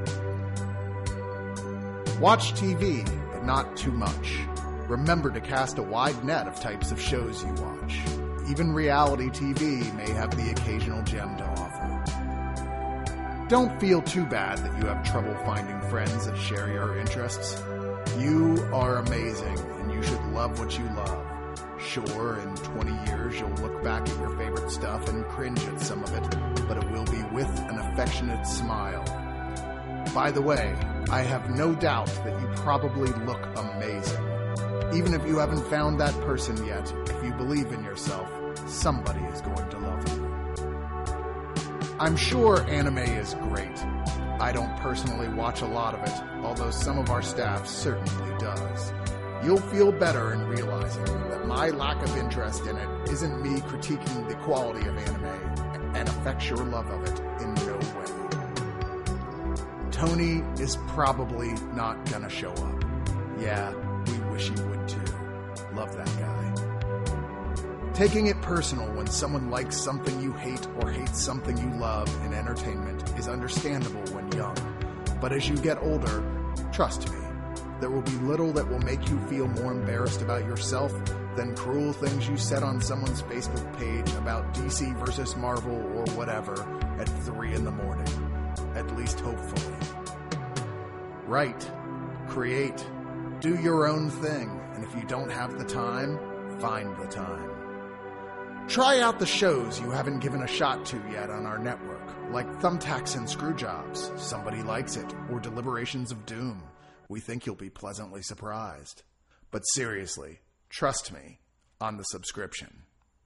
Watch T V, but not too much. Remember to cast a wide net of types of shows you watch. Even reality T V may have the occasional gem to offer. Don't feel too bad that you have trouble finding friends that share your interests. You are amazing, and you should love what you love. Sure, in twenty years you'll look back at your favorite stuff and cringe at some of it, but it will be with an affectionate smile. By the way, I have no doubt that you probably look amazing. Even if you haven't found that person yet, if you believe in yourself, somebody is going to love you. I'm sure anime is great. I don't personally watch a lot of it, although some of our staff certainly does. You'll feel better in realizing that my lack of interest in it isn't me critiquing the quality of anime, and affects your love of it in no way. Tony is probably not gonna show up. Yeah, we wish he would too. Love that guy. Taking it personal when someone likes something you hate or hates something you love in entertainment is understandable when young. But as you get older, trust me, there will be little that will make you feel more embarrassed about yourself than cruel things you said on someone's Facebook page about D C versus Marvel or whatever at three in the morning. At least hopefully. Write, create, do your own thing, and if you don't have the time, find the time. Try out the shows you haven't given a shot to yet on our network, like Thumbtacks and Screwjobs, Somebody Likes It, or Deliberations of Doom. We think you'll be pleasantly surprised. But seriously, trust me on the subscription.